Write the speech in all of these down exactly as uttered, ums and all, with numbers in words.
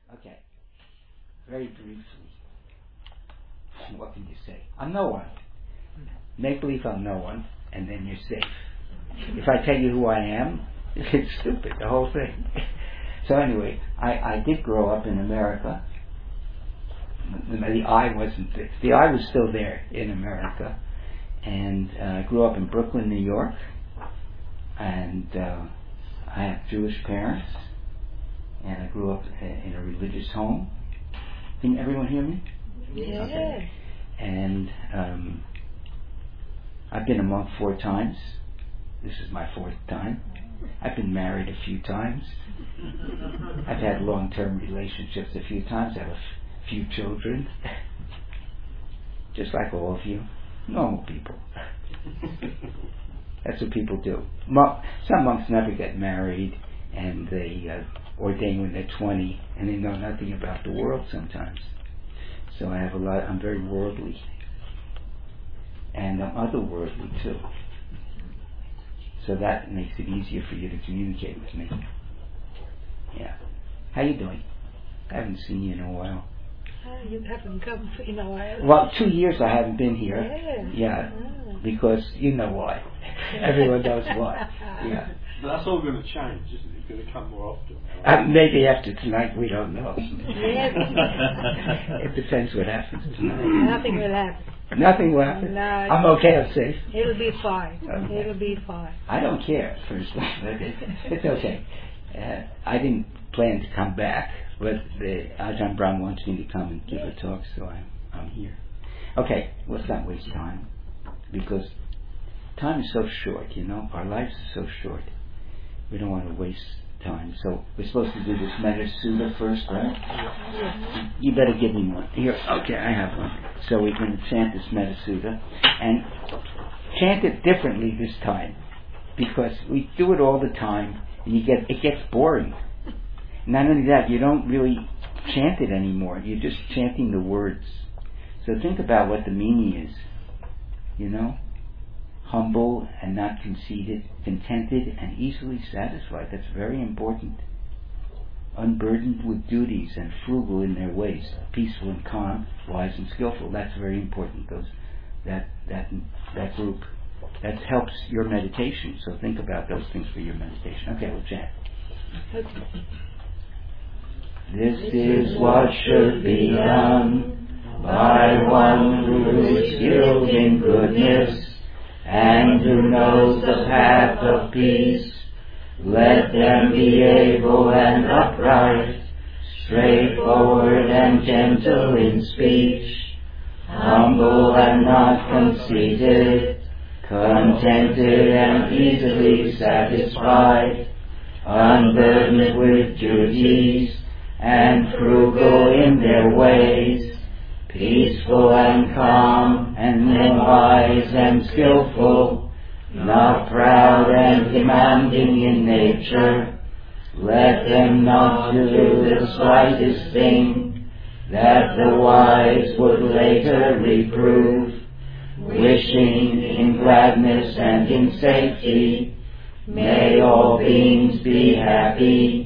Okay. Very briefly. What can you say? I'm no one. Make believe I'm no one, and then you're safe. If I tell you who I am, it's stupid, the whole thing. So anyway, I, I did grow up in America. The I wasn't there. The I was still there in America. And I uh, grew up in Brooklyn, New York. And uh, I have Jewish parents. And I grew up in a religious home. Can everyone hear me? Yeah. Okay. And um, I've been a monk four times. This is my fourth time. I've been married a few times. I've had long-term relationships a few times. I have a f- few children. Just like all of you. Normal people. That's what people do. Mo- some monks never get married, and they uh, ordain when they're twenty, and they know nothing about the world sometimes. So I have a lot. I'm very worldly, and I'm otherworldly too. So that makes it easier for you to communicate with me. Yeah. How you doing? I haven't seen you in a while. Oh, you haven't come in a while. Well, two years I haven't been here. Yeah. Yeah. Oh. Because you know why. Everyone knows why. Yeah. But that's all going to change, isn't it? It's going to come more often. Uh, maybe after tonight, we don't know. Yes. It depends what happens tonight. Nothing will happen. Nothing will happen. No, I'm okay, I'm safe. It'll be fine. Okay. It'll be fine. I don't care, first of all. It's okay. Uh, I didn't plan to come back, but the Ajahn Brahm wants me to come and give a talk, so I'm, I'm here. Okay, let's not waste time, because time is so short, you know. Our lives are so short. We don't want to waste time. So we're supposed to do this Metta Sutta first, right? Yes. You better give me one. Here, okay, I have one. So we're going to chant this Metta Sutta, and chant it differently this time, because we do it all the time, and you get it gets boring. Not only that, you don't really chant it anymore. You're just chanting the words. So think about what the meaning is. You know? Humble and not conceited, contented and easily satisfied. That's very important. Unburdened with duties and frugal in their ways, peaceful and calm, wise and skillful. That's very important. Those, that that that group, that helps your meditation. So think about those things for your meditation. Okay, we'll chant. Okay. This is what should be done by one who is skilled in goodness and who knows the path of peace. Let them be able and upright, straightforward and gentle in speech, humble and not conceited, contented and easily satisfied, unburdened with duties, and frugal in their ways, peaceful and calm, and wise and skillful, not proud and demanding in nature. Let them not do the slightest thing that the wise would later reprove, wishing in gladness and in safety, may all beings be happy.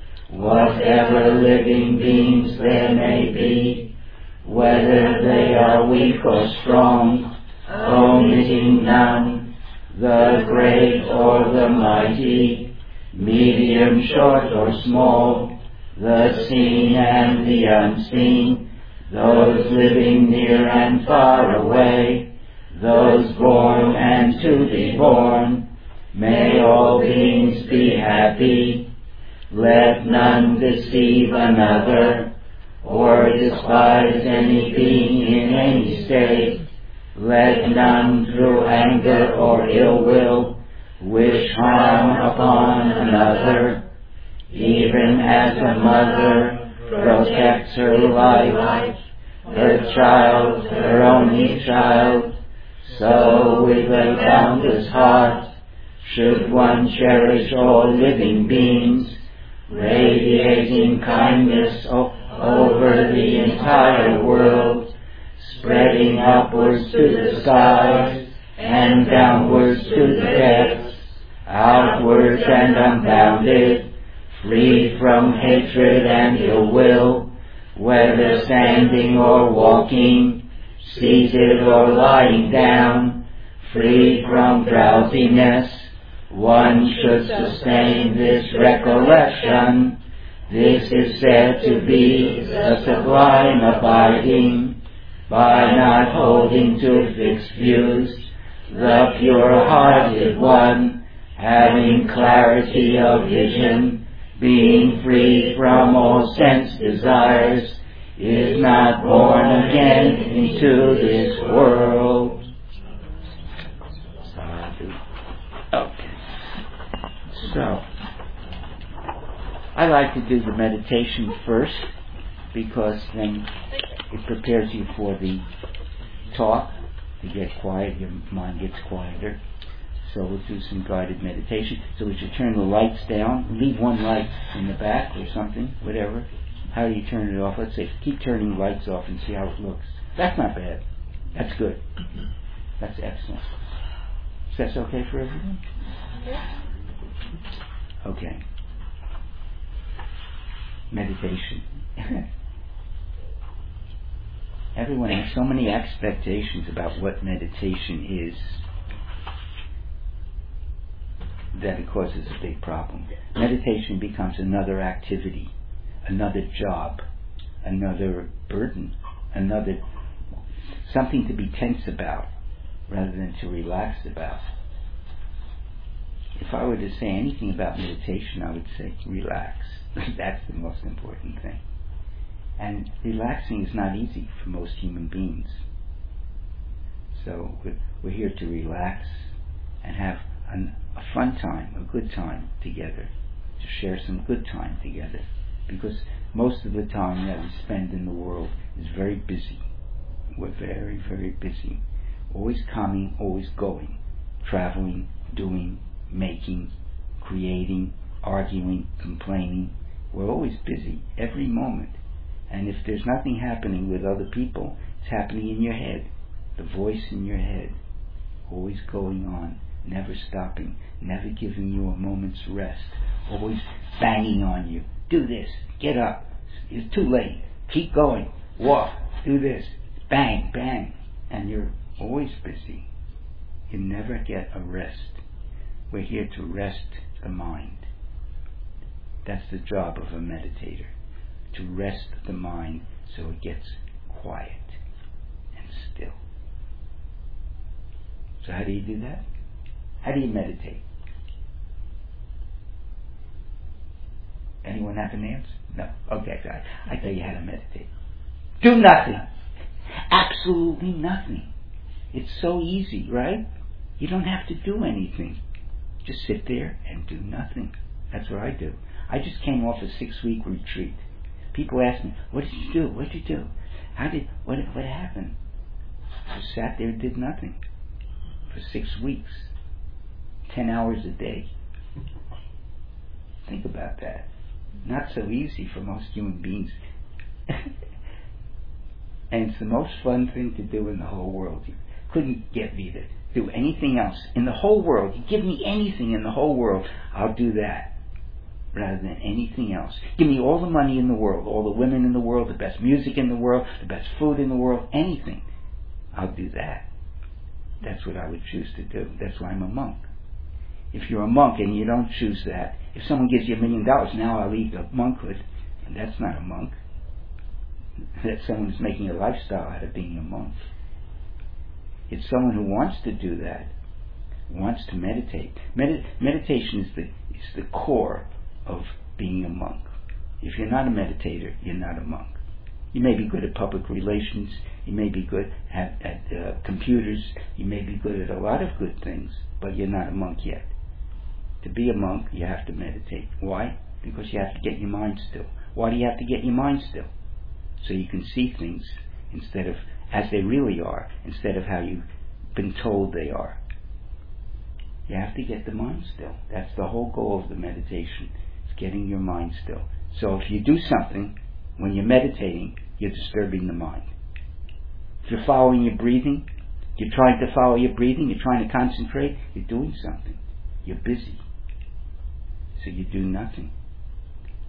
Whatever living beings there may be, whether they are weak or strong, omitting none, the great or the mighty, medium, short or small, the seen and the unseen, those living near and far away, those born and to be born, may all beings be happy. Let none deceive another, or despise any being in any state. Let none through anger or ill will wish harm upon another. Even as a mother protects her life, her child, her only child, so with a boundless heart should one cherish all living beings, radiating kindness o- over the entire world, spreading upwards to the skies and downwards to the depths, outwards and unbounded, free from hatred and ill will, whether standing or walking, seated or lying down, free from drowsiness. One should sustain this recollection. This is said to be the sublime abiding, by not holding to fixed views, the pure-hearted one, having clarity of vision, being free from all sense desires, is not born again into this world. Okay. So, I like to do the meditation first, because then it prepares you for the talk, to get quiet, your mind gets quieter. So we'll do some guided meditation. So we should turn the lights down, leave one light in the back or something, whatever. How do you turn it off? Let's say, keep turning lights off and see how it looks. That's not bad. That's good. That's excellent. Is that okay for everyone? Okay. Meditation. Everyone has so many expectations about what meditation is that it causes a big problem. Meditation becomes another activity, another job, another burden, another something to be tense about rather than to relax about. If I were to say anything about meditation, I would say relax. That's the most important thing. And relaxing is not easy for most human beings. So we're, we're here to relax and have an, a fun time, a good time together, to share some good time together. Because most of the time that we spend in the world is very busy. We're very, very busy. Always coming, always going. Traveling, doing, making, creating, arguing, complaining. We're always busy, every moment. And if there's nothing happening with other people, it's happening in your head. The voice in your head, always going on, never stopping, never giving you a moment's rest, always banging on you. Do this, get up, it's too late, keep going, walk, do this, bang, bang. And you're always busy. You never get a rest. We're here to rest the mind. That's the job of a meditator. To rest the mind so it gets quiet and still. So how do you do that? How do you meditate? Anyone have an answer? No. Okay, I, I tell you how to meditate. Do nothing. Absolutely nothing. It's so easy, right? You don't have to do anything. Just sit there and do nothing. That's what I do. I just came off a six-week retreat. People ask me, what did you do? What did you do? How did, what, what happened? I just sat there and did nothing for six weeks. Ten hours a day. Think about that. Not so easy for most human beings. And it's the most fun thing to do in the whole world. You couldn't get me to do anything else in the whole world. You give me anything in the whole world, I'll do that. Rather than anything else. Give me all the money in the world, all the women in the world, the best music in the world, the best food in the world, anything. I'll do that. That's what I would choose to do. That's why I'm a monk. If you're a monk and you don't choose that, if someone gives you a million dollars, now I'll leave the monkhood, and that's not a monk. That's someone who's making a lifestyle out of being a monk. It's someone who wants to do that, wants to meditate. Medi- meditation is the, is the core of being a monk. If you're not a meditator, you're not a monk. You may be good at public relations, you may be good at, at uh, computers, you may be good at a lot of good things, but you're not a monk yet. To be a monk, you have to meditate. Why? Because you have to get your mind still. Why do you have to get your mind still? So you can see things instead of as they really are, instead of how you've been told they are. You have to get the mind still. That's the whole goal of the meditation. Getting your mind still. So if you do something when you're meditating, you're disturbing the mind. If you're following your breathing, you're trying to follow your breathing, you're trying to concentrate, you're doing something. You're busy. So you do nothing.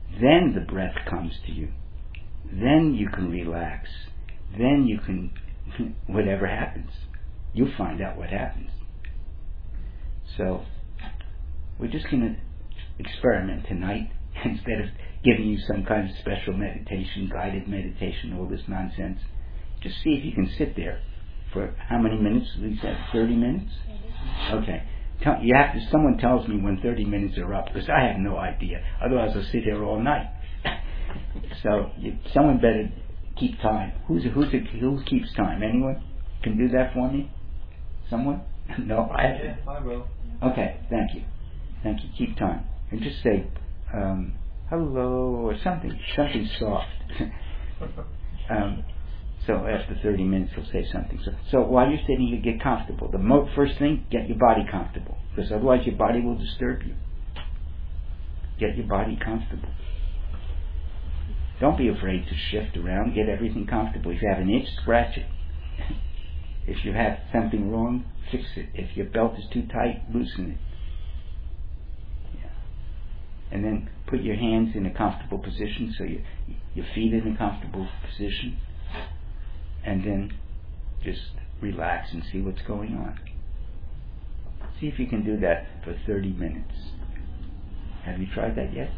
then the breath comes to you. Then you can relax. Then you can, whatever happens, you'll find out what happens. So, we're just going to experiment tonight instead of giving you some kind of special meditation, guided meditation, all this nonsense. Just see if you can sit there for how many minutes? We said thirty minutes? Okay. Tell, you have to, someone tells me when thirty minutes are up, because I have no idea. Otherwise I'll sit here all night. So, you, someone better keep time. Who's, who's, who keeps time? Anyone can do that for me? Someone? No, I have to. Yeah, I will. Okay, thank you. Thank you. Keep time. And just say, um, hello, or something, something soft. um, so after thirty minutes, he'll say something. So, so while you're sitting, you get comfortable. The mo- first thing, get your body comfortable, because otherwise your body will disturb you. Get your body comfortable. Don't be afraid to shift around. Get everything comfortable. If you have an itch, scratch it. If you have something wrong, fix it. If your belt is too tight, loosen it. Yeah. And then put your hands in a comfortable position, so you, your feet in a comfortable position. And then just relax and see what's going on. See if you can do that for thirty minutes. Have you tried that yet?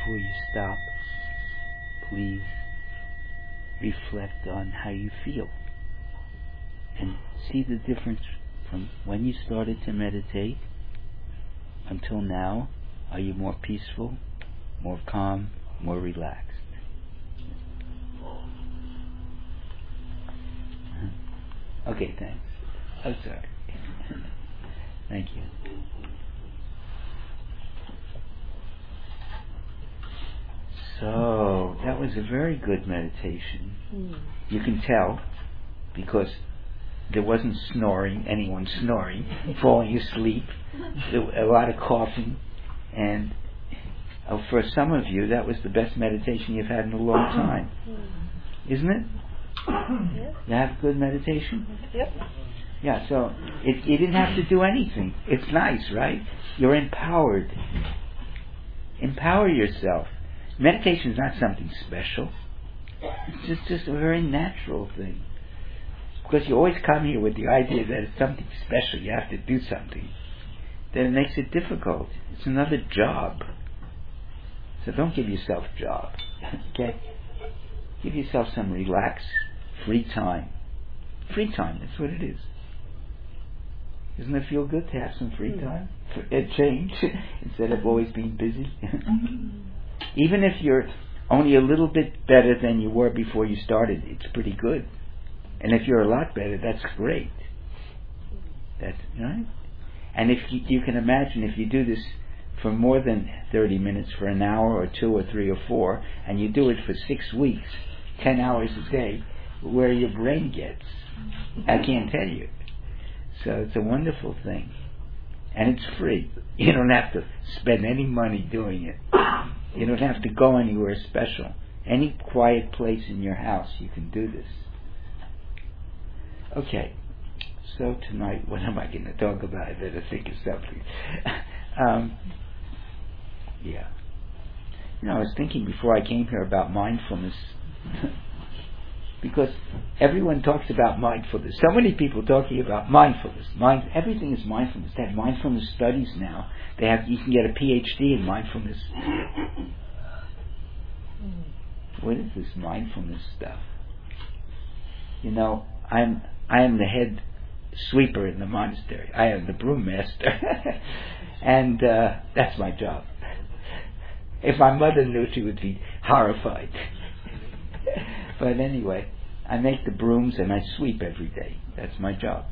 before you stop, please reflect on how you feel and see the difference from when you started to meditate until now. Are you more peaceful, more calm, more relaxed? Okay, thanks. Oh, sorry. Thank you. So, that was a very good meditation. Mm. You can tell, because there wasn't snoring, anyone snoring, falling asleep, there was a lot of coughing, and oh, for some of you, that was the best meditation you've had in a long time. Mm. Isn't it? Yes. You have good meditation? Yep. Yeah, so it, you didn't have to do anything. It's nice, right? You're empowered. Empower yourself. Meditation is not something special. It's just, just a very natural thing. Because you always come here with the idea that it's something special, you have to do something. Then it makes it difficult. It's another job. So don't give yourself a job. Okay? Give yourself some relaxed, free time. Free time, that's what it is. Doesn't it feel good to have some free time? For a change, instead of always being busy? Even if you're only a little bit better than you were before you started, it's pretty good. And if you're a lot better, that's great. That's right. And if you, you can imagine, if you do this for more than thirty minutes, for an hour or two or three or four, and you do it for six weeks, ten hours a day, where your brain gets, I can't tell you. So it's a wonderful thing. And it's free. You don't have to spend any money doing it. You don't have to go anywhere special. Any quiet place in your house, you can do this. Okay, so tonight, what am I going to talk about? I better think of something. um, yeah. You know, I was thinking before I came here about mindfulness. Because everyone talks about mindfulness. So many people talking about mindfulness. Mind, everything is mindfulness. They have mindfulness studies now. They have. You can get a P H D in mindfulness. What is this mindfulness stuff? You know, I'm I am the head sweeper in the monastery. I am the broom master, and uh, that's my job. If my mother knew, she would be horrified. But anyway, I make the brooms and I sweep every day. That's my job.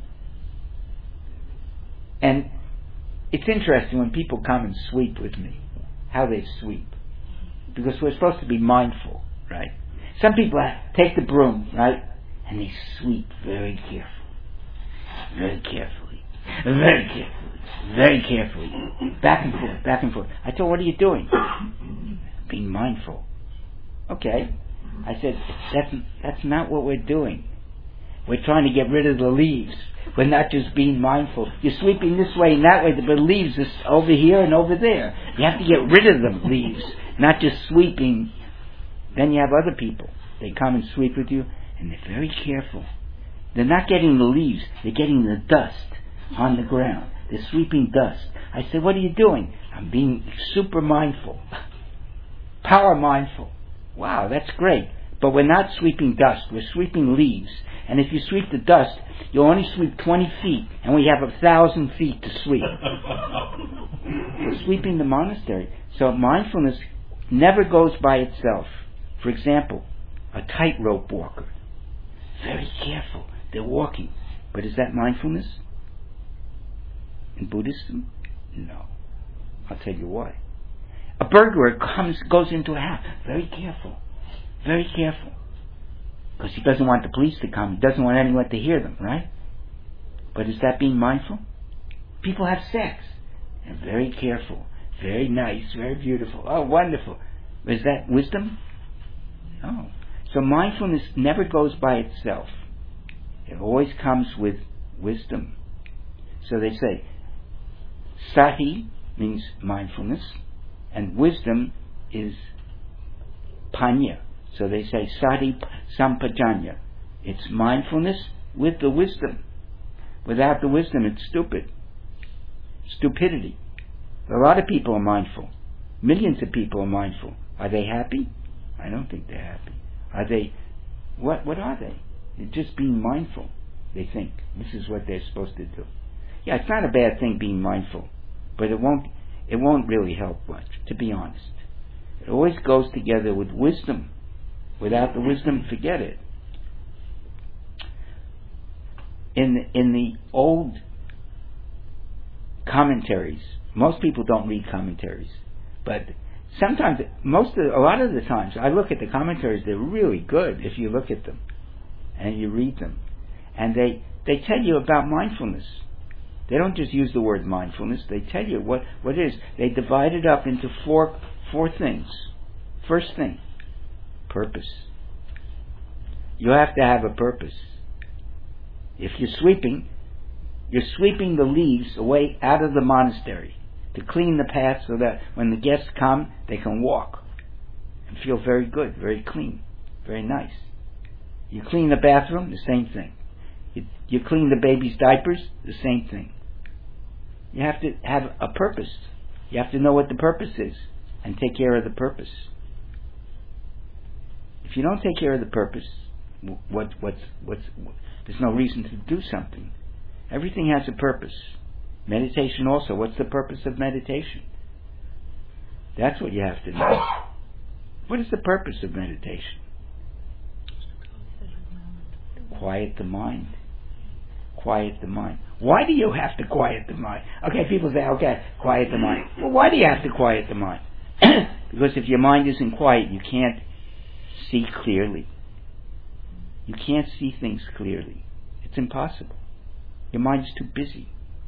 And it's interesting when people come and sweep with me, how they sweep. Because we're supposed to be mindful, right? Some people take the broom, right? And they sweep very carefully. Very carefully. Very carefully. Very carefully. Back and forth, back and forth. I told her, what are you doing? Being mindful. Okay. I said, that's, that's not what we're doing. We're trying to get rid of the leaves. We're not just being mindful. You're sweeping this way and that way, but the leaves is over here and over there. You have to get rid of the leaves, not just sweeping. Then you have other people. They come and sweep with you, and they're very careful. They're not getting the leaves, they're getting the dust on the ground. They're sweeping dust. I said, what are you doing? I'm being super mindful. Power mindful. Wow, that's great. But we're not sweeping dust, we're sweeping leaves. And if you sweep the dust, you'll only sweep twenty feet, and we have a thousand feet to sweep. We're sweeping the monastery. So mindfulness never goes by itself. For example, a tightrope walker. Very careful. They're walking. But is that mindfulness? In Buddhism? No. I'll tell you why. A burglar comes, goes into a house. Very careful. Very careful. Because he doesn't want the police to come. He doesn't want anyone to hear them, right? But is that being mindful? People have sex. And very careful. Very nice. Very beautiful. Oh, wonderful. Is that wisdom? No. So mindfulness never goes by itself. It always comes with wisdom. So they say, sati means mindfulness, and wisdom is panya. So they say sati sampajanya. It's mindfulness with the wisdom. Without the wisdom, it's stupid. Stupidity. A lot of people are mindful. Millions of people are mindful. Are they happy? I don't think they're happy. Are they, what What are they? They're just being mindful. They think this is what they're supposed to do. Yeah, it's not a bad thing being mindful, but it won't it won't really help much, to be honest. It always goes together with wisdom. Without the wisdom, forget it. In the, in the old commentaries, most people don't read commentaries, but sometimes, most of, a lot of the times, I look at the commentaries. They're really good if you look at them and you read them, and they they tell you about mindfulness. They don't just use the word mindfulness. They tell you what what it is. They divide it up into four four things. First thing, purpose. You have to have a purpose. If you're sweeping, you're sweeping the leaves away out of the monastery to clean the path so that when the guests come, they can walk and feel very good, very clean, very nice. You clean the bathroom, the same thing. You, you clean the baby's diapers, the same thing. You have to have a purpose. You have to know what the purpose is and take care of the purpose. If you don't take care of the purpose, what, what's, what's, there's no reason to do something. Everything has a purpose. Meditation also. What's the purpose of meditation? That's what you have to know. What is the purpose of meditation? Quiet the mind. Quiet the mind. Why do you have to quiet the mind? Okay, people say, okay, quiet the mind. Well, why do you have to quiet the mind? Because if your mind isn't quiet, you can't see clearly. You can't see things clearly. It's impossible. Your mind is too busy.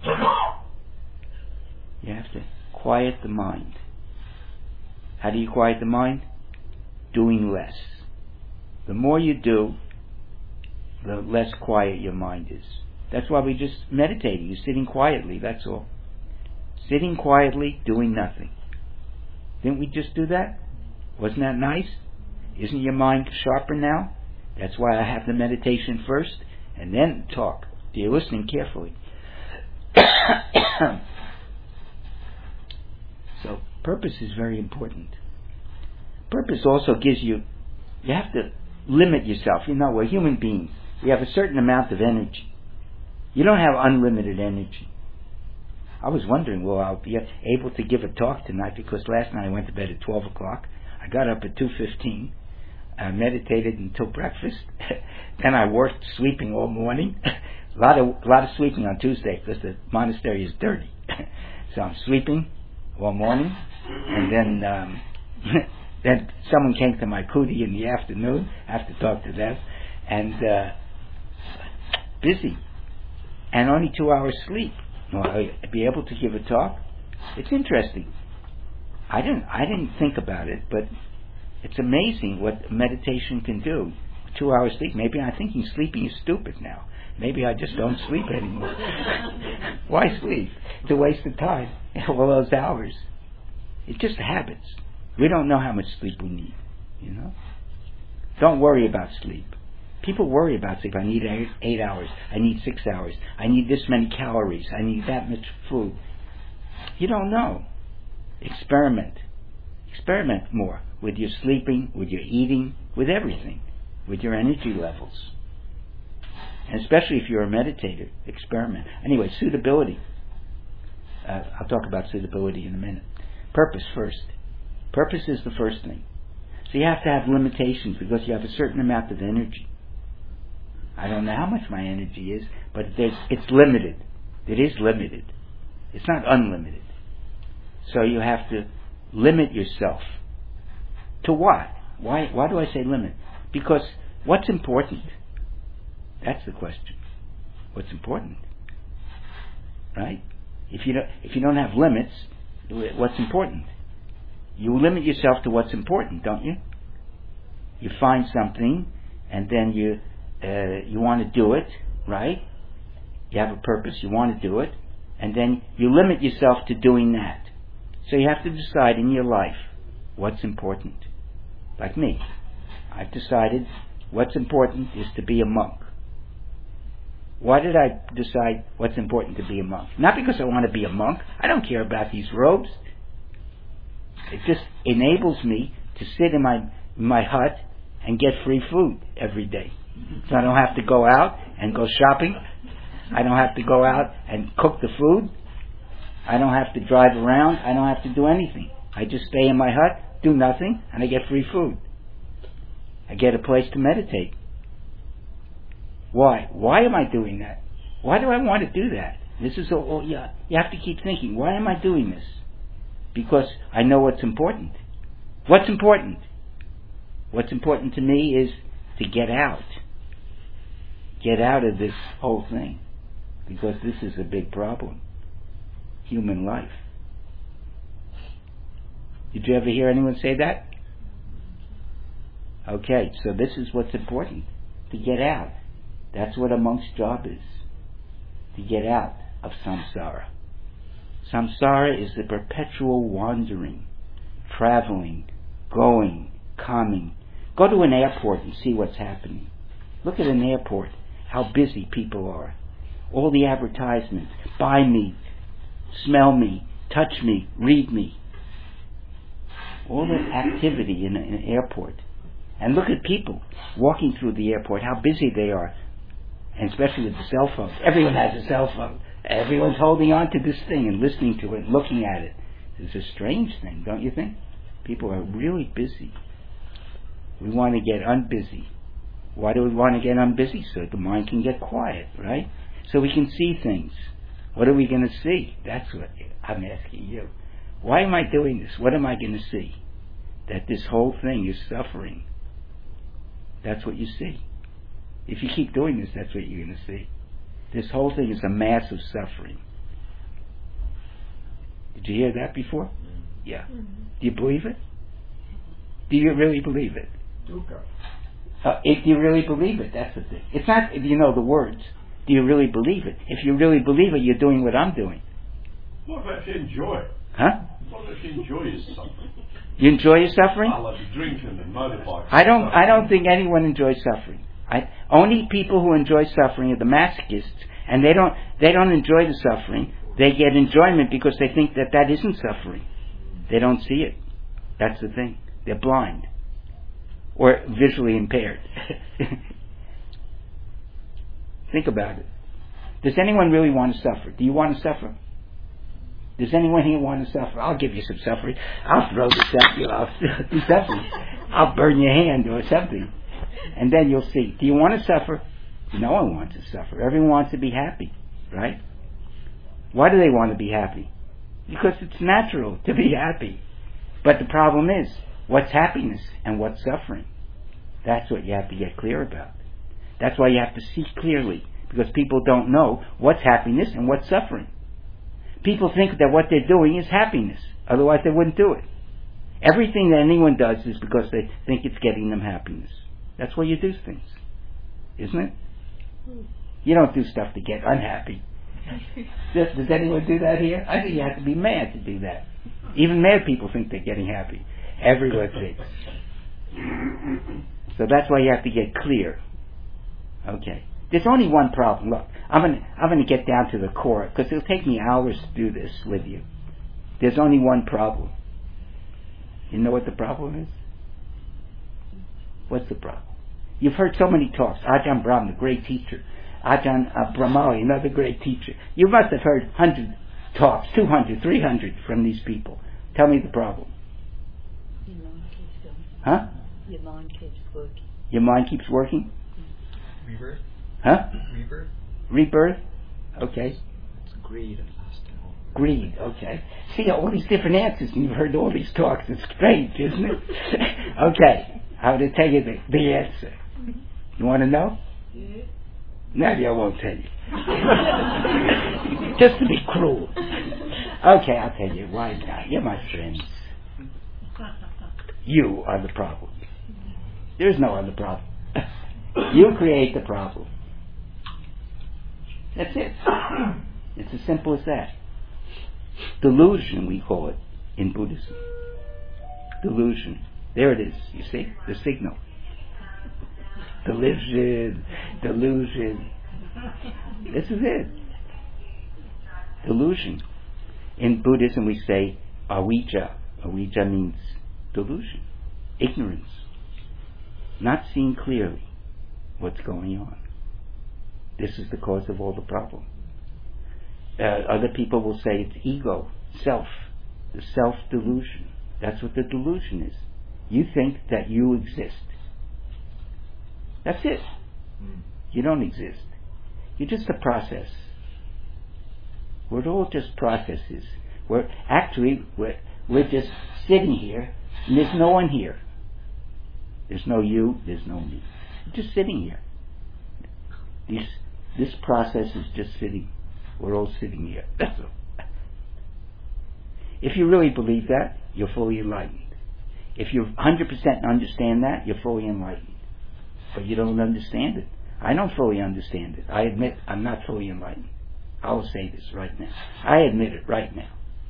You have to quiet the mind. How do you quiet the mind? Doing less. The more you do, the less quiet your mind is. That's why we just meditating. You're sitting quietly, that's all. Sitting quietly, doing nothing. Didn't we just do that? Wasn't that nice? Isn't your mind sharper now? That's why I have the meditation first and then talk. You're listening carefully. So purpose is very important. Purpose also gives you, you have to limit yourself. You know, we're human beings. We have a certain amount of energy. You don't have unlimited energy. I was wondering, will I be able to give a talk tonight, because last night I went to bed at twelve o'clock. I got up at two fifteen. I meditated until breakfast. Then I worked sweeping all morning. a lot of a lot of sweeping on Tuesday because the monastery is dirty. So I'm sweeping all morning, and then um, then someone came to my kuti in the afternoon. I have to talk to them, and uh, busy, and only two hours sleep. Will I be able to give a talk? It's interesting. I didn't I didn't think about it, but it's amazing what meditation can do. Two hours sleep. Maybe I'm thinking sleeping is stupid now. Maybe I just don't sleep anymore. Why sleep? It's a waste of time. All those hours. It's just habits. We don't know how much sleep we need. You know. Don't worry about sleep. People worry about sleep. I need eight, eight hours. I need six hours. I need this many calories. I need that much food. You don't know. Experiment. Experiment more with your sleeping, with your eating, with everything, with your energy levels. And especially if you're a meditator, experiment. Anyway, suitability. Uh, I'll talk about suitability in a minute. Purpose first. Purpose is the first thing. So you have to have limitations because you have a certain amount of energy. I don't know how much my energy is, but there's, it's limited. It is limited. It's not unlimited. So you have to limit yourself. To what? Why, why do I say limit? Because what's important? That's the question. What's important? Right? If you don't, if you don't have limits, what's important? You limit yourself to what's important, don't you? You find something, and then you uh, you want to do it, right? You have a purpose, you want to do it, and then you limit yourself to doing that. So you have to decide in your life what's important. Like me, I've decided what's important is to be a monk. Why did I decide what's important to be a monk? Not because I want to be a monk. I don't care about these robes. It just enables me to sit in my in my hut and get free food every day. So I don't have to go out and go shopping. I don't have to go out and cook the food. I don't have to drive around. I don't have to do anything. I just stay in my hut, do nothing, and I get free food. I get a place to meditate. Why? Why am I doing that? Why do I want to do that? This is all, yeah, you have to keep thinking, why am I doing this? Because I know what's important. What's important? What's important to me is to get out. Get out of this whole thing. Because this is a big problem. Human life. Did you ever hear anyone say that? Okay, so this is what's important. To get out. That's what a monk's job is. To get out of samsara. Samsara is the perpetual wandering, traveling, going, coming. Go to an airport and see what's happening. Look at an airport, how busy people are. All the advertisements, buy me, smell me, touch me, read me. All the activity in, a, in an airport. And look at people walking through the airport, how busy they are. And especially with the cell phones. Everyone has a cell phone. Everyone's holding on to this thing and listening to it, looking at it. It's a strange thing, don't you think? People are really busy. We want to get unbusy. Why do we want to get unbusy? So the mind can get quiet, right? So we can see things. What are we going to see? That's what I'm asking you. Why am I doing this? What am I going to see? That this whole thing is suffering. That's what you see. If you keep doing this, that's what you're going to see. This whole thing is a mass of suffering. Did you hear that before? Yeah. Mm-hmm. Do you believe it? Do you really believe it? Uh, if you really believe it, that's the thing. It's not if you know the words. Do you really believe it? If you really believe it, you're doing what I'm doing. What if you enjoy it? Huh? What if you enjoy your suffering? You enjoy your suffering? I love you drinking and motorbikes. I don't. I don't think anyone enjoys suffering. I, only people who enjoy suffering are the masochists, and they don't. They don't enjoy the suffering. They get enjoyment because they think that that isn't suffering. They don't see it. That's the thing. They're blind or visually impaired. Think about it. Does anyone really want to suffer? Do you want to suffer? Does anyone here want to suffer? I'll give you some suffering. I'll throw this at you. I'll do something. I'll burn your hand or something. And then you'll see. Do you want to suffer? No one wants to suffer. Everyone wants to be happy, right? Why do they want to be happy? Because it's natural to be happy. But the problem is, what's happiness and what's suffering? That's what you have to get clear about. That's why you have to see clearly, because people don't know what's happiness and what's suffering. People think that what they're doing is happiness, otherwise they wouldn't do it. Everything that anyone does is because they think it's getting them happiness. That's why you do things, isn't it? You don't do stuff to get unhappy. Does, does anyone do that here? I think you have to be mad to do that. Even mad people think they're getting happy. Everyone thinks. So that's why you have to get clear. Okay. There's only one problem. Look, I'm going to I'm going to get down to the core, because it'll take me hours to do this with you. There's only one problem. You know what the problem is? What's the problem? You've heard so many talks. Ajahn Brahm, the great teacher. Ajahn uh, Brahmali, another great teacher. You must have heard one hundred talks, two hundred, three hundred from these people. Tell me the problem. Your mind keeps going. Huh? Your mind keeps working. Your mind keeps working? Rebirth? Huh? Rebirth? Rebirth? Okay. It's greed and lust. Greed, okay. See, all these different answers, and you've heard all these talks. It's strange, isn't it? Okay. I'm going to tell you the, the answer. You want to know? Yeah. No, I won't tell you. Just to be cruel. Okay, I'll tell you. Why not? You're my friends. You are the problem. There's no other problem. You create the problem. That's it. It's as simple as that. Delusion, we call it in Buddhism. Delusion. There it is. You see? The signal. Delusion. Delusion. This is it. Delusion. In Buddhism we say avijja. Avijja means delusion. ignorance, not seeing clearly what's going on. This is the cause of all the problem. Uh, other people will say it's ego, self, the self-delusion. That's what the delusion is. You think that you exist. That's it. Mm. You don't exist. You're just a process. We're all just processes. We're actually we're, we're just sitting here, and there's no one here. There's no you. There's no me. We're just sitting here. This this process is just sitting. We're all sitting here. That's all. If you really believe that, you're fully enlightened. If you one hundred percent understand that, you're fully enlightened. But you don't understand it. I don't fully understand it. I admit I'm not fully enlightened. I will say this right now. I admit it right now.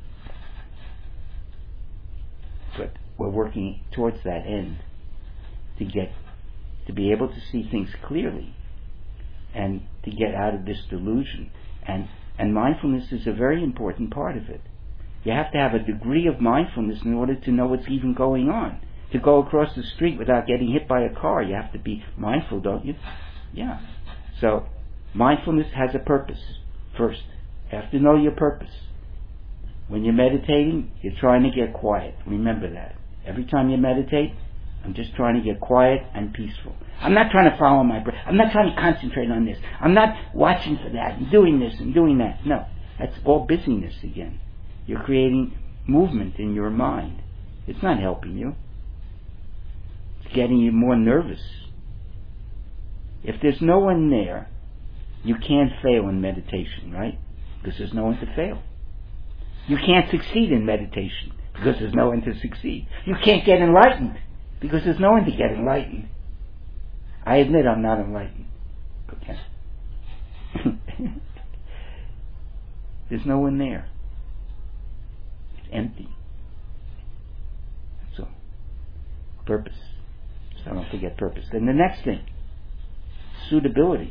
But we're working towards that end to get to be able to see things clearly and to get out of this delusion. And and mindfulness is a very important part of it. You have to have a degree of mindfulness in order to know what's even going on. To go across the street without getting hit by a car, you have to be mindful, don't you? Yeah. So mindfulness has a purpose. First, you have to know your purpose. When you're meditating, you're trying to get quiet. Remember that. Every time you meditate, I'm just trying to get quiet and peaceful. I'm not trying to follow my breath. I'm not trying to concentrate on this. I'm not watching for that and doing this and doing that. No, that's all busyness again. You're creating movement in your mind. It's not helping you. It's getting you more nervous. If there's no one there, you can't fail in meditation, right? Because there's no one to fail. You can't succeed in meditation because there's no one to succeed. You can't get enlightened because there's no one to get enlightened. I admit I'm not enlightened. Okay. There's no one there. It's empty. That's all. Purpose. So don't forget purpose. Then the next thing, suitability.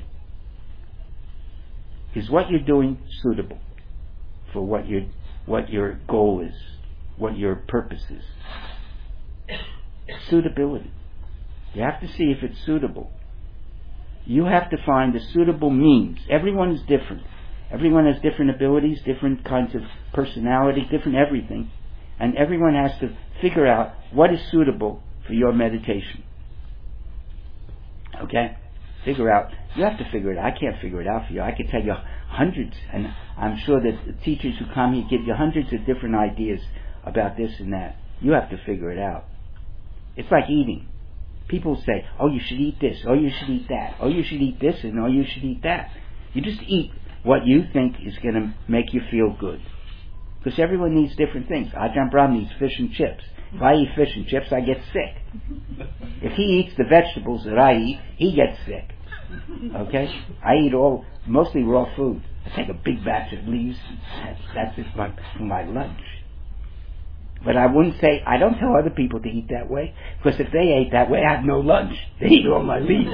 Is what you're doing suitable for what your what your goal is, what your purpose is? Suitability. You have to see if it's suitable. You have to find the suitable means. Everyone is different. Everyone has different abilities, different kinds of personality, different everything. And everyone has to figure out what is suitable for your meditation. Okay? Figure out. You have to figure it out. I can't figure it out for you. I can tell you hundreds, and I'm sure that the teachers who come here give you hundreds of different ideas about this and that. You have to figure it out. It's like eating. People say, oh, you should eat this, oh, you should eat that, oh, you should eat this, and oh, you should eat that. You just eat what you think is going to make you feel good. Because everyone needs different things. Ajahn Brahm needs fish and chips. If I eat fish and chips, I get sick. If he eats the vegetables that I eat, he gets sick. Okay? I eat all, mostly raw food. I take a big batch of leaves. That's, that's just my, my lunch. But I wouldn't say, I don't tell other people to eat that way, because if they ate that way, I have no lunch. They eat all my leaves.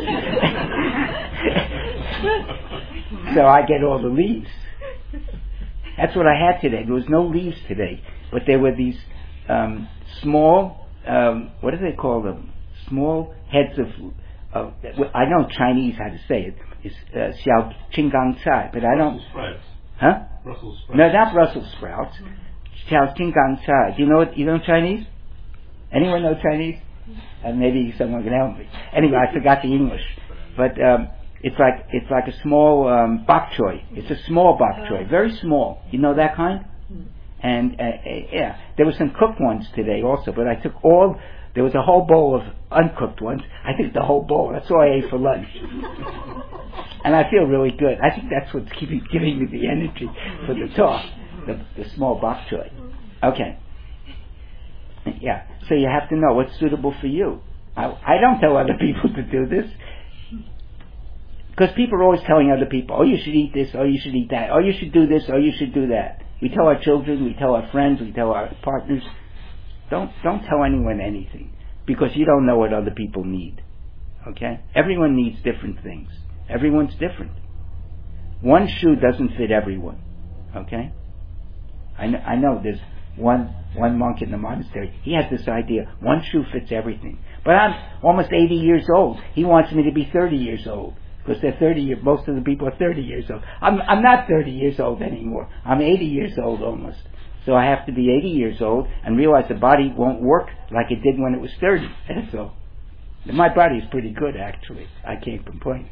So I get all the leaves. That's what I had today. There was no leaves today, but there were these um, small, um, what do they call them? Small heads of, of I know Chinese how to say it. It's uh, xiao qinggang cai, but I don't. Brussels sprouts. Huh? Brussels sprouts. No, not Brussels sprouts. Xiao qinggang cai. Do you know what? You know Chinese? Anyone know Chinese? Uh, maybe someone can help me. Anyway, I forgot the English, but um, it's like it's like a small um, bok choy. It's a small bok choy, very small. You know that kind? And uh, uh, yeah, there were some cooked ones today also, but I took all. There was a whole bowl of uncooked ones. I think the whole bowl. That's all I ate for lunch. And I feel really good. I think that's what's keeping giving me the energy for the talk. The, the small bok choy. Okay. Yeah. So you have to know what's suitable for you. I, I don't tell other people to do this. Because people are always telling other people, oh, you should eat this, oh, you should eat that, oh, you should do this, oh, you should do that. We tell our children, we tell our friends, we tell our partners. Don't don't tell anyone anything, because you don't know what other people need. Okay? Everyone needs different things. Everyone's different. One shoe doesn't fit everyone. Okay? I know, I know there's one one monk in the monastery. He has this idea: one shoe fits everything. But I'm almost eighty years old. He wants me to be thirty years old because they're thirty years. Most of the people are thirty years old. I'm I'm not thirty years old anymore. I'm eighty years old almost. So I have to be eighty years old and realize the body won't work like it did when it was thirty. That's all. My body is pretty good, actually. I can't complain.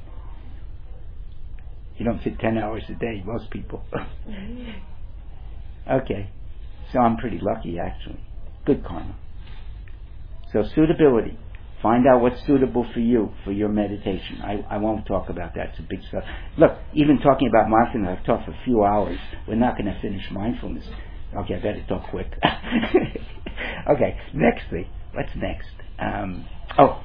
You don't sit ten hours a day, most people. Okay. So I'm pretty lucky, actually. Good karma. So suitability. Find out what's suitable for you, for your meditation. I, I won't talk about that. It's a big stuff. Look, even talking about mindfulness, I've talked for a few hours. We're not going to finish mindfulness. Okay, I better talk quick. Okay, next thing. What's next? Um, oh,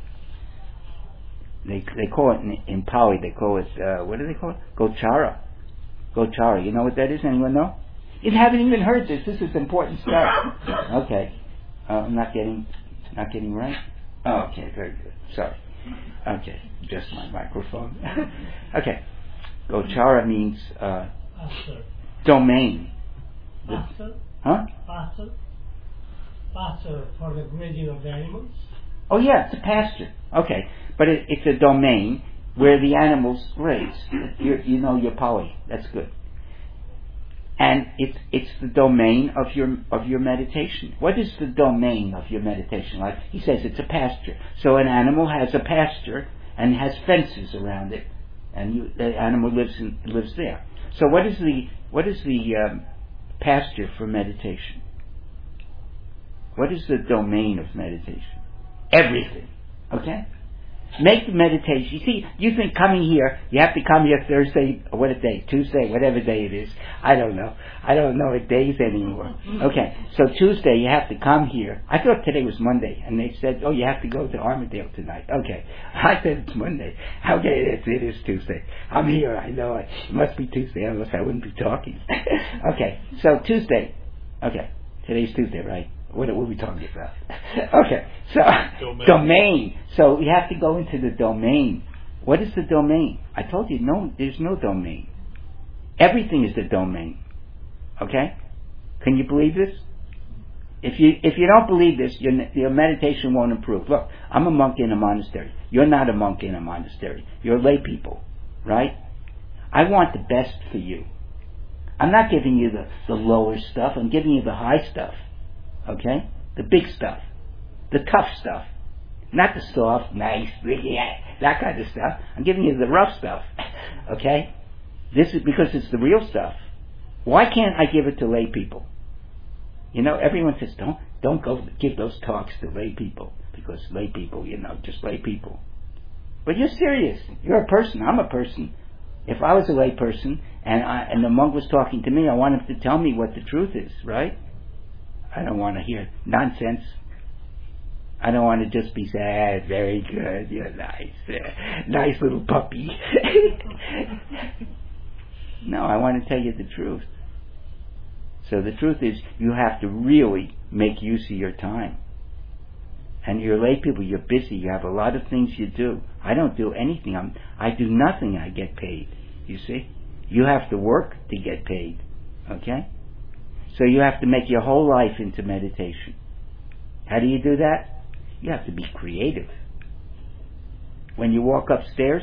they they call it in, in Pali. They call it uh, what do they call it? Gochara. Gochara. You know what that is? Anyone know? You haven't even heard this. This is important stuff. Okay, uh, I'm not getting not getting right. Oh, okay, very good. Sorry. Okay, just my microphone. Okay, Gochara means uh, domain. Pasture? Huh? Pasture? Pasture for the grazing of the animals? Oh yeah, it's a pasture. Okay, but it, it's a domain where the animals graze. You're, you know your Pali. That's good. And it's it's the domain of your of your meditation. What is the domain of your meditation? Like he says, it's a pasture. So an animal has a pasture and has fences around it, and you, the animal lives in, lives there. So what is the what is the um, pasture for meditation? What is the domain of meditation? Everything. Okay? Make the meditation. You see, you think coming here, you have to come here Thursday, or what a day, Tuesday, whatever day it is. I don't know. I don't know what days anymore. Okay, so Tuesday you have to come here. I thought today was Monday, and they said, oh, you have to go to Armadale tonight. Okay, I said it's Monday. Okay, it, it is Tuesday. I'm here, I know it. It must be Tuesday, otherwise I wouldn't be talking. Okay, so Tuesday. Okay, today's Tuesday, right? What are we talking about? Okay, so domain. domain. So you have to go into the domain. What is the domain? I told you, no, there's no domain. Everything is the domain. Okay? Can you believe this? If you if you don't believe this, your your meditation won't improve. Look, I'm a monk in a monastery. You're not a monk in a monastery. You're lay people, right? I want the best for you. I'm not giving you the, the lower stuff. I'm giving you the high stuff. Okay? The big stuff. The tough stuff. Not the soft, nice, yeah, that kind of stuff. I'm giving you the rough stuff. Okay? This is because it's the real stuff. Why can't I give it to lay people? You know, everyone says, don't don't go give those talks to lay people. Because lay people, you know, just lay people. But you're serious. You're a person. I'm a person. If I was a lay person and I, and the monk was talking to me, I want him to tell me what the truth is, right? I don't want to hear nonsense. I don't want to just be sad, very good, you're nice, uh, nice little puppy. No, I want to tell you the truth. So the truth is, you have to really make use of your time. And you're lay people, you're busy, you have a lot of things you do. I don't do anything. I'm, I do nothing, I get paid. You see? You have to work to get paid. Okay? So you have to make your whole life into meditation. How do you do that? You have to be creative. When you walk upstairs,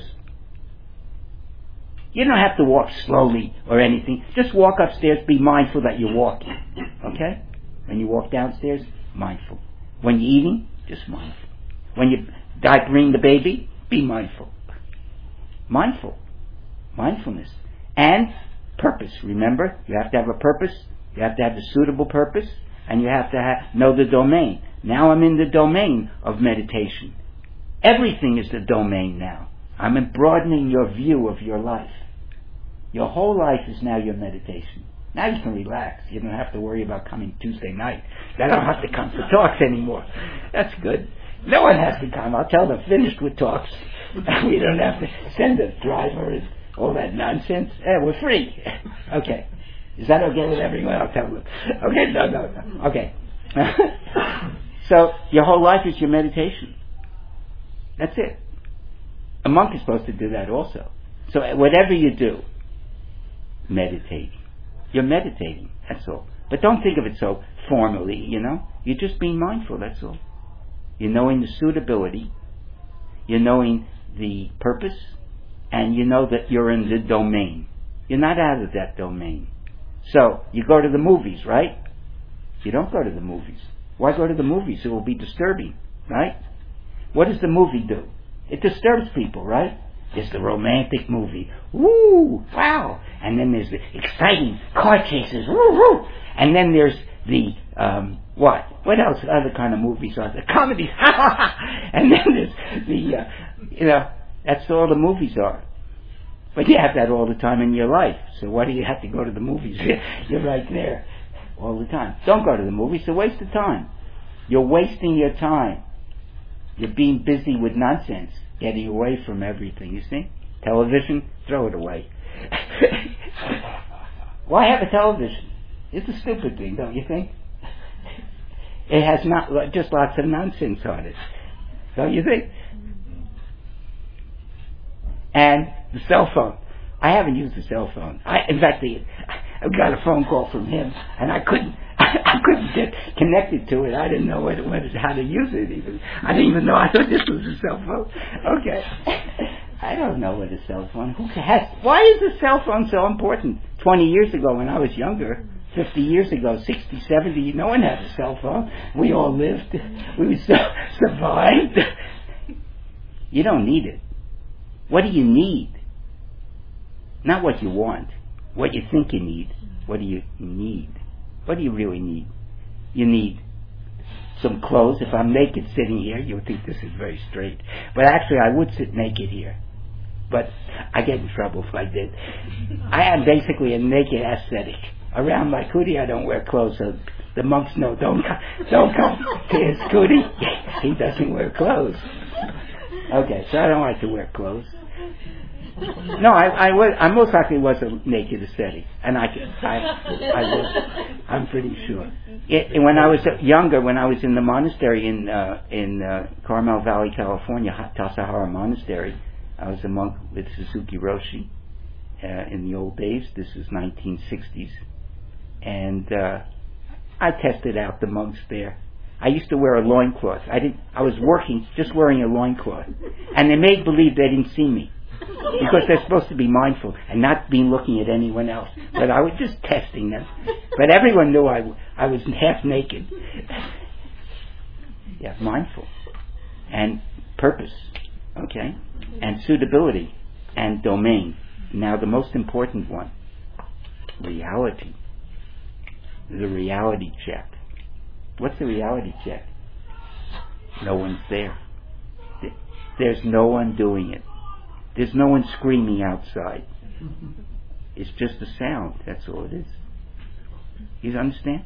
you don't have to walk slowly or anything. Just walk upstairs, be mindful that you're walking. Okay? When you walk downstairs, mindful. When you're eating, just mindful. When you're diapering the baby, be mindful. Mindful. Mindfulness. And purpose. Remember, you have to have a purpose. You have to have the suitable purpose, and you have to have, know the domain. Now I'm in the domain of meditation. Everything is the domain now. I'm broadening your view of your life. Your whole life is now your meditation. Now you can relax. You don't have to worry about coming Tuesday night. I don't have to come for talks anymore. That's good. No one has to come. I'll tell them, finished with talks. We don't have to send a driver and all that nonsense. Eh, we're free. Okay. Is that okay with everyone? I'll tell them. Okay, no, no, no. Okay. So, your whole life is your meditation. That's it. A monk is supposed to do that also. So, whatever you do, meditate. You're meditating, that's all. But don't think of it so formally, you know. You're just being mindful, that's all. You're knowing the suitability, you're knowing the purpose, and you know that you're in the domain. You're not out of that domain. So, you go to the movies, right? You don't go to the movies. Why go to the movies? It will be disturbing, right? What does the movie do? It disturbs people, right? There's the romantic movie. Woo! Wow! And then there's the exciting car chases. Woo! Woo! And then there's the, um, what? What else other kind of movies are there? Comedies. And then there's the, uh, you know, that's all the movies are. But you have that all the time in your life. So why do you have to go to the movies? You're right there all the time. Don't go to the movies. It's a waste of time. You're wasting your time. You're being busy with nonsense, getting away from everything, you see? Television, throw it away. Why have a television? It's a stupid thing, don't you think? It has not just lots of nonsense on it, don't you think? And the cell phone. I haven't used the cell phone. I, in fact, the, I got a phone call from him, and I couldn't, I couldn't get connected to it. I didn't know what, what, how to use it even. I didn't even know. I thought this was a cell phone. Okay, I don't know what a cell phone. Who has? Why is a cell phone so important? Twenty years ago, when I was younger, fifty years ago, sixty, seventy, no one had a cell phone. We all lived. We survived. You don't need it. What do you need? Not what you want. What you think you need. What do you need? What do you really need? You need some clothes. If I'm naked sitting here, you'll think this is very straight. But actually, I would sit naked here. But I get in trouble if I did. I am basically a naked ascetic. Around my kuti, I don't wear clothes, so the monks know, don't come, don't come to his kuti. He doesn't wear clothes. Okay, so I don't like to wear clothes. No, I, I was. I most likely was a naked ascetic, and I, I, I was. I'm pretty sure. It, when I was younger, when I was in the monastery in uh, in uh, Carmel Valley, California, Tassajara Monastery, I was a monk with Suzuki Roshi uh, in the old days. This is nineteen sixties, and uh, I tested out the monks there. I used to wear a loincloth. I didn't. I was working just wearing a loincloth, and they made believe they didn't see me. Because they're supposed to be mindful and not be looking at anyone else. But I was just testing them. But everyone knew I, I was half naked. Yeah, mindful. And purpose. Okay? And suitability. And domain. Now the most important one. Reality. The reality check. What's the reality check? No one's there. There's no one doing it. There's no one screaming outside. It's just a sound. That's all it is. You understand?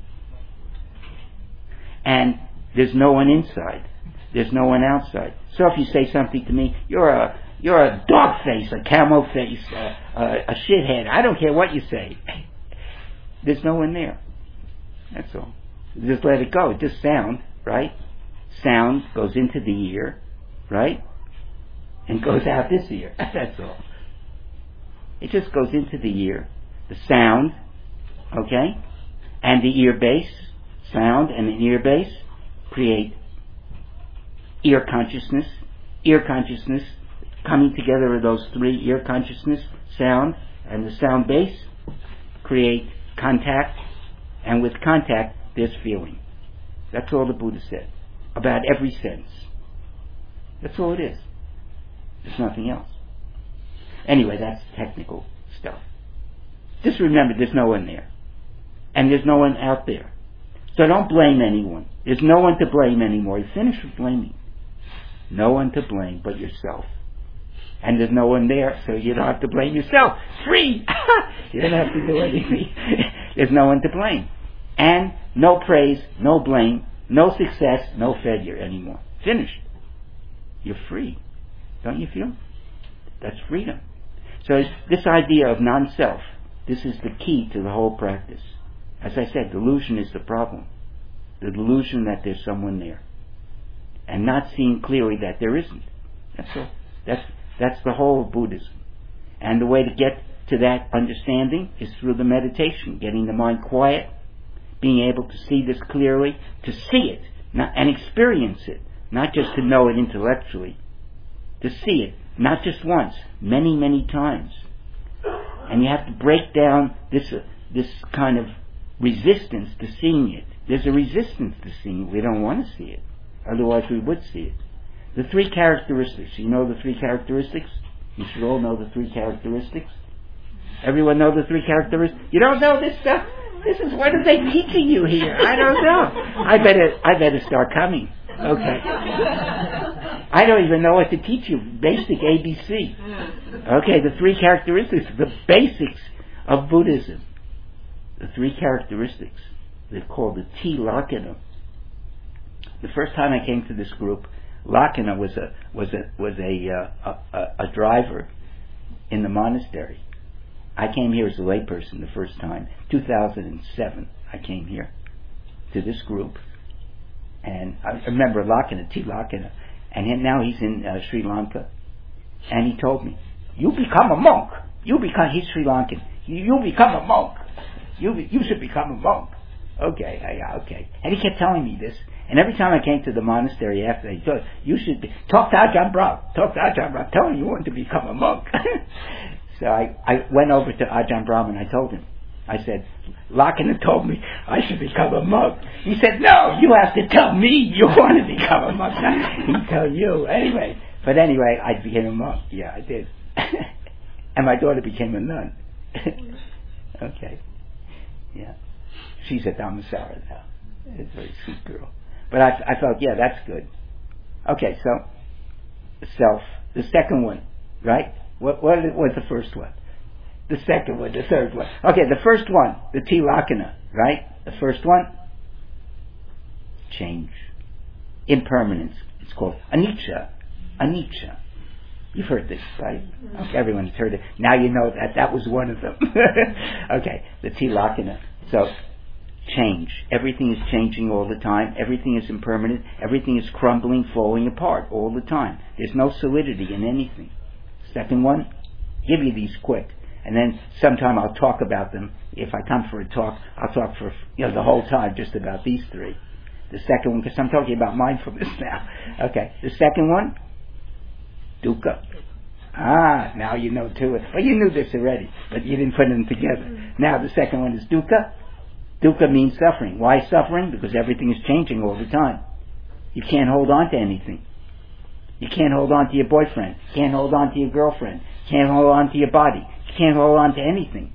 And there's no one inside. There's no one outside. So if you say something to me, you're a you're a dog face, a camel face, a, a, a shithead. I don't care what you say. There's no one there. That's all. Just let it go. Just sound, right? Sound goes into the ear, right? And goes out this ear. That's all. It just goes into the ear. The sound, okay? And the ear base, sound and an ear base create ear consciousness. Ear consciousness, coming together of those three, ear consciousness, sound, and the sound base, create contact. And with contact, there's feeling. That's all the Buddha said. About every sense. That's all it is. There's nothing else. Anyway, that's technical stuff. Just remember, there's no one there. And there's no one out there. So don't blame anyone. There's no one to blame anymore. You finish with blaming. No one to blame but yourself. And there's no one there, so you don't have to blame yourself. Free! You don't have to do anything. There's no one to blame. And no praise, no blame, no success, no failure anymore. Finished. You're free. Don't you feel? That's freedom. So this idea of non-self, this is the key to the whole practice. As I said, delusion is the problem. The delusion that there's someone there. And not seeing clearly that there isn't. That's all. That's, that's the whole of Buddhism. And the way to get to that understanding is through the meditation, getting the mind quiet. being able to see this clearly, to see it not, and experience it, not just to know it intellectually, to see it, not just once, many, many times. And you have to break down this uh, this kind of resistance to seeing it. There's a resistance to seeing it. We don't want to see it. Otherwise we would see it. The three characteristics. You know the three characteristics? You should all know the three characteristics. Everyone know the three characteristics? You don't know this stuff? This is, what are they teaching you here? I don't know. I better, I better start coming. Okay. I don't even know what to teach you. Basic A B C. Okay, the three characteristics, the basics of Buddhism. The three characteristics. They're called the T Lakkhana. The first time I came to this group, Lakkhana was a was a was a, uh, a a driver in the monastery. I came here as a layperson the first time, two thousand seven. I came here to this group, and I remember Lakkhana, T Lakkhana, and he, now he's in uh, Sri Lanka, and he told me, "You become a monk. You become." He's Sri Lankan. You, you become a monk. You you should become a monk. Okay, uh, yeah, okay. And he kept telling me this. And every time I came to the monastery after, he told, you should be, talk to Ajahn Brahm, talk to Ajahn Brahm, tell him you want to become a monk. So I, I went over to Ajahn Brahm and I told him, I said, Lakkhana told me I should become a monk. He said, no, you have to tell me you want to become a monk. He tell you. Anyway, but anyway, I became a monk. Yeah, I did. And my daughter became a nun. Okay. Yeah. She's a Dhammasara now. It's a very sweet girl. But I, I felt, yeah, that's good. Okay, so self. The second one, right? What, what was the first one? The second one, the third one. Okay, the first one, the T Lakkhana, right? The first one, change, impermanence. It's called anicca, anicca. You've heard this, right? Okay, everyone's heard it. Now you know that that was one of them. Okay, the T Lakkhana. So. Change. Everything is changing all the time. Everything is impermanent. Everything is crumbling, falling apart all the time. There's no solidity in anything. Second one, give you these quick. And then sometime I'll talk about them. If I come for a talk, I'll talk for you know the whole time just about these three. The second one, because I'm talking about mindfulness now. Okay. The second one, dukkha. Ah, now you know two. Well, you knew this already, but you didn't put them together. Now the second one is dukkha. Dukkha means suffering. Why suffering? Because everything is changing all the time. You can't hold on to anything. You can't hold on to your boyfriend. You can't hold on to your girlfriend. You can't hold on to your body. You can't hold on to anything.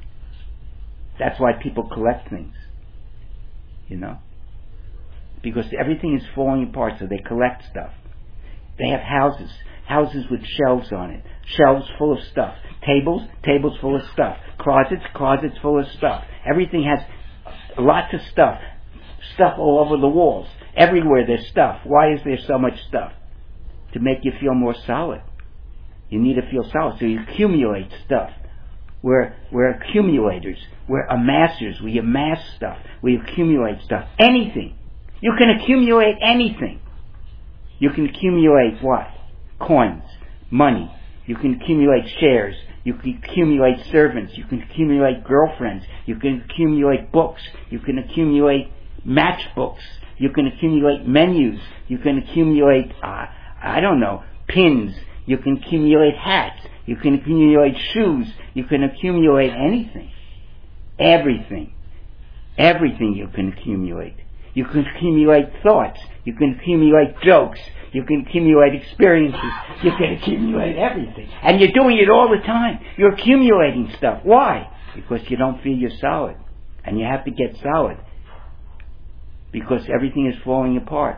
That's why people collect things. You know? Because everything is falling apart, so they collect stuff. They have houses. Houses with shelves on it. Shelves full of stuff. Tables, tables full of stuff. Closets, closets full of stuff. Everything has lots of stuff. Stuff all over the walls. Everywhere there's stuff. Why is there so much stuff? To make you feel more solid. You need to feel solid, so you accumulate stuff. We're, we're accumulators. We're amassers. We amass stuff. We accumulate stuff. Anything. You can accumulate anything. You can accumulate what? Coins. Money. You can accumulate shares. You can accumulate servants. You can accumulate girlfriends. You can accumulate books. You can accumulate matchbooks. You can accumulate menus. You can accumulate, uh, I don't know, pins. You can accumulate hats. You can accumulate shoes. You can accumulate anything. Everything. Everything you can accumulate. You can accumulate thoughts. You can accumulate jokes. You can accumulate experiences. You can accumulate everything. And you're doing it all the time. You're accumulating stuff. Why? Because you don't feel you're solid. And you have to get solid. Because everything is falling apart.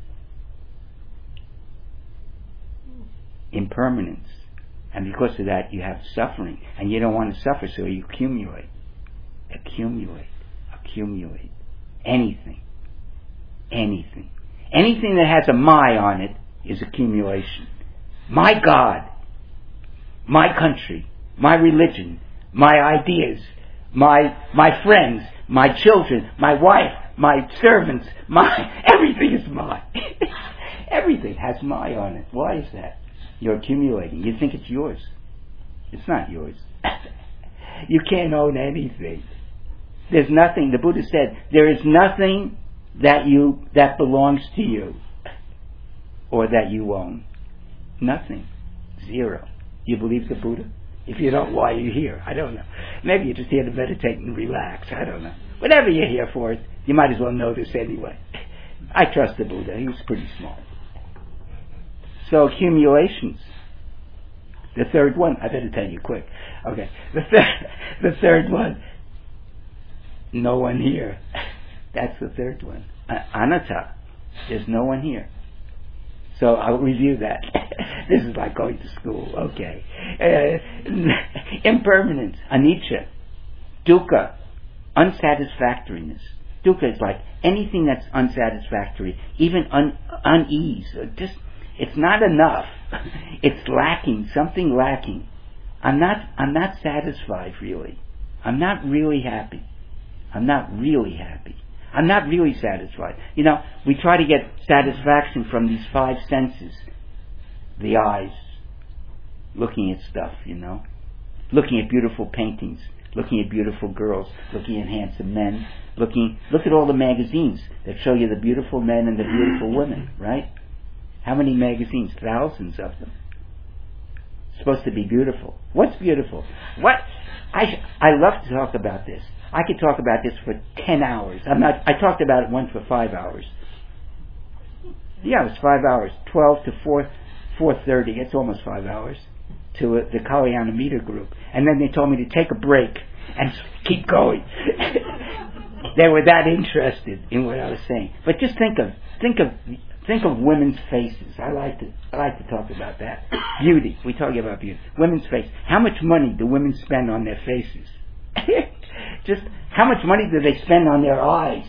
Impermanence. And because of that, you have suffering. And you don't want to suffer, so you accumulate. Accumulate. Accumulate. Anything. Anything. Anything that has a my on it is accumulation. My God, my country, my religion, my ideas, my my friends, my children, my wife, my servants, my everything is mine. Everything has my on it. Why is that? You're accumulating. You think it's yours. It's not yours. You can't own anything. There's nothing. The Buddha said, there is nothing that you that belongs to you or that you own. Nothing. Zero. You believe the Buddha? If you don't, why are you here? I don't know. Maybe you're just here to meditate and relax. I don't know. Whatever you're here for, you might as well know this anyway. I trust the Buddha. He was pretty smart. So accumulations. The third one, I better tell you quick. Okay. The third, the third one, no one here. That's the third one. Uh, anatta. There's no one here. So I'll review that. This is like going to school. Okay. Uh, impermanence. Anicca. Dukkha. Unsatisfactoriness. Dukkha is like anything that's unsatisfactory, even un- unease. Just, it's not enough. It's lacking, something lacking. I'm not, I'm not satisfied really. I'm not really happy. I'm not really happy. I'm not really satisfied. You know, we try to get satisfaction from these five senses. The eyes, looking at stuff, you know. Looking at beautiful paintings, looking at beautiful girls, looking at handsome men, looking, look at all the magazines that show you the beautiful men and the beautiful women, right? How many magazines? Thousands of them. It's supposed to be beautiful. What's beautiful? What? I I love to talk about this. I could talk about this for ten hours. I'm not. I talked about it once for five hours. Yeah, it was five hours. Twelve to four, four thirty. It's almost five hours to uh, the Kalyana Meter group, and then they told me to take a break and keep going. They were that interested in what I was saying. But just think of think of think of women's faces. I like to I like to talk about that. Beauty. We talk about beauty. Women's face. How much money do women spend on their faces? Just how much money do they spend on their eyes?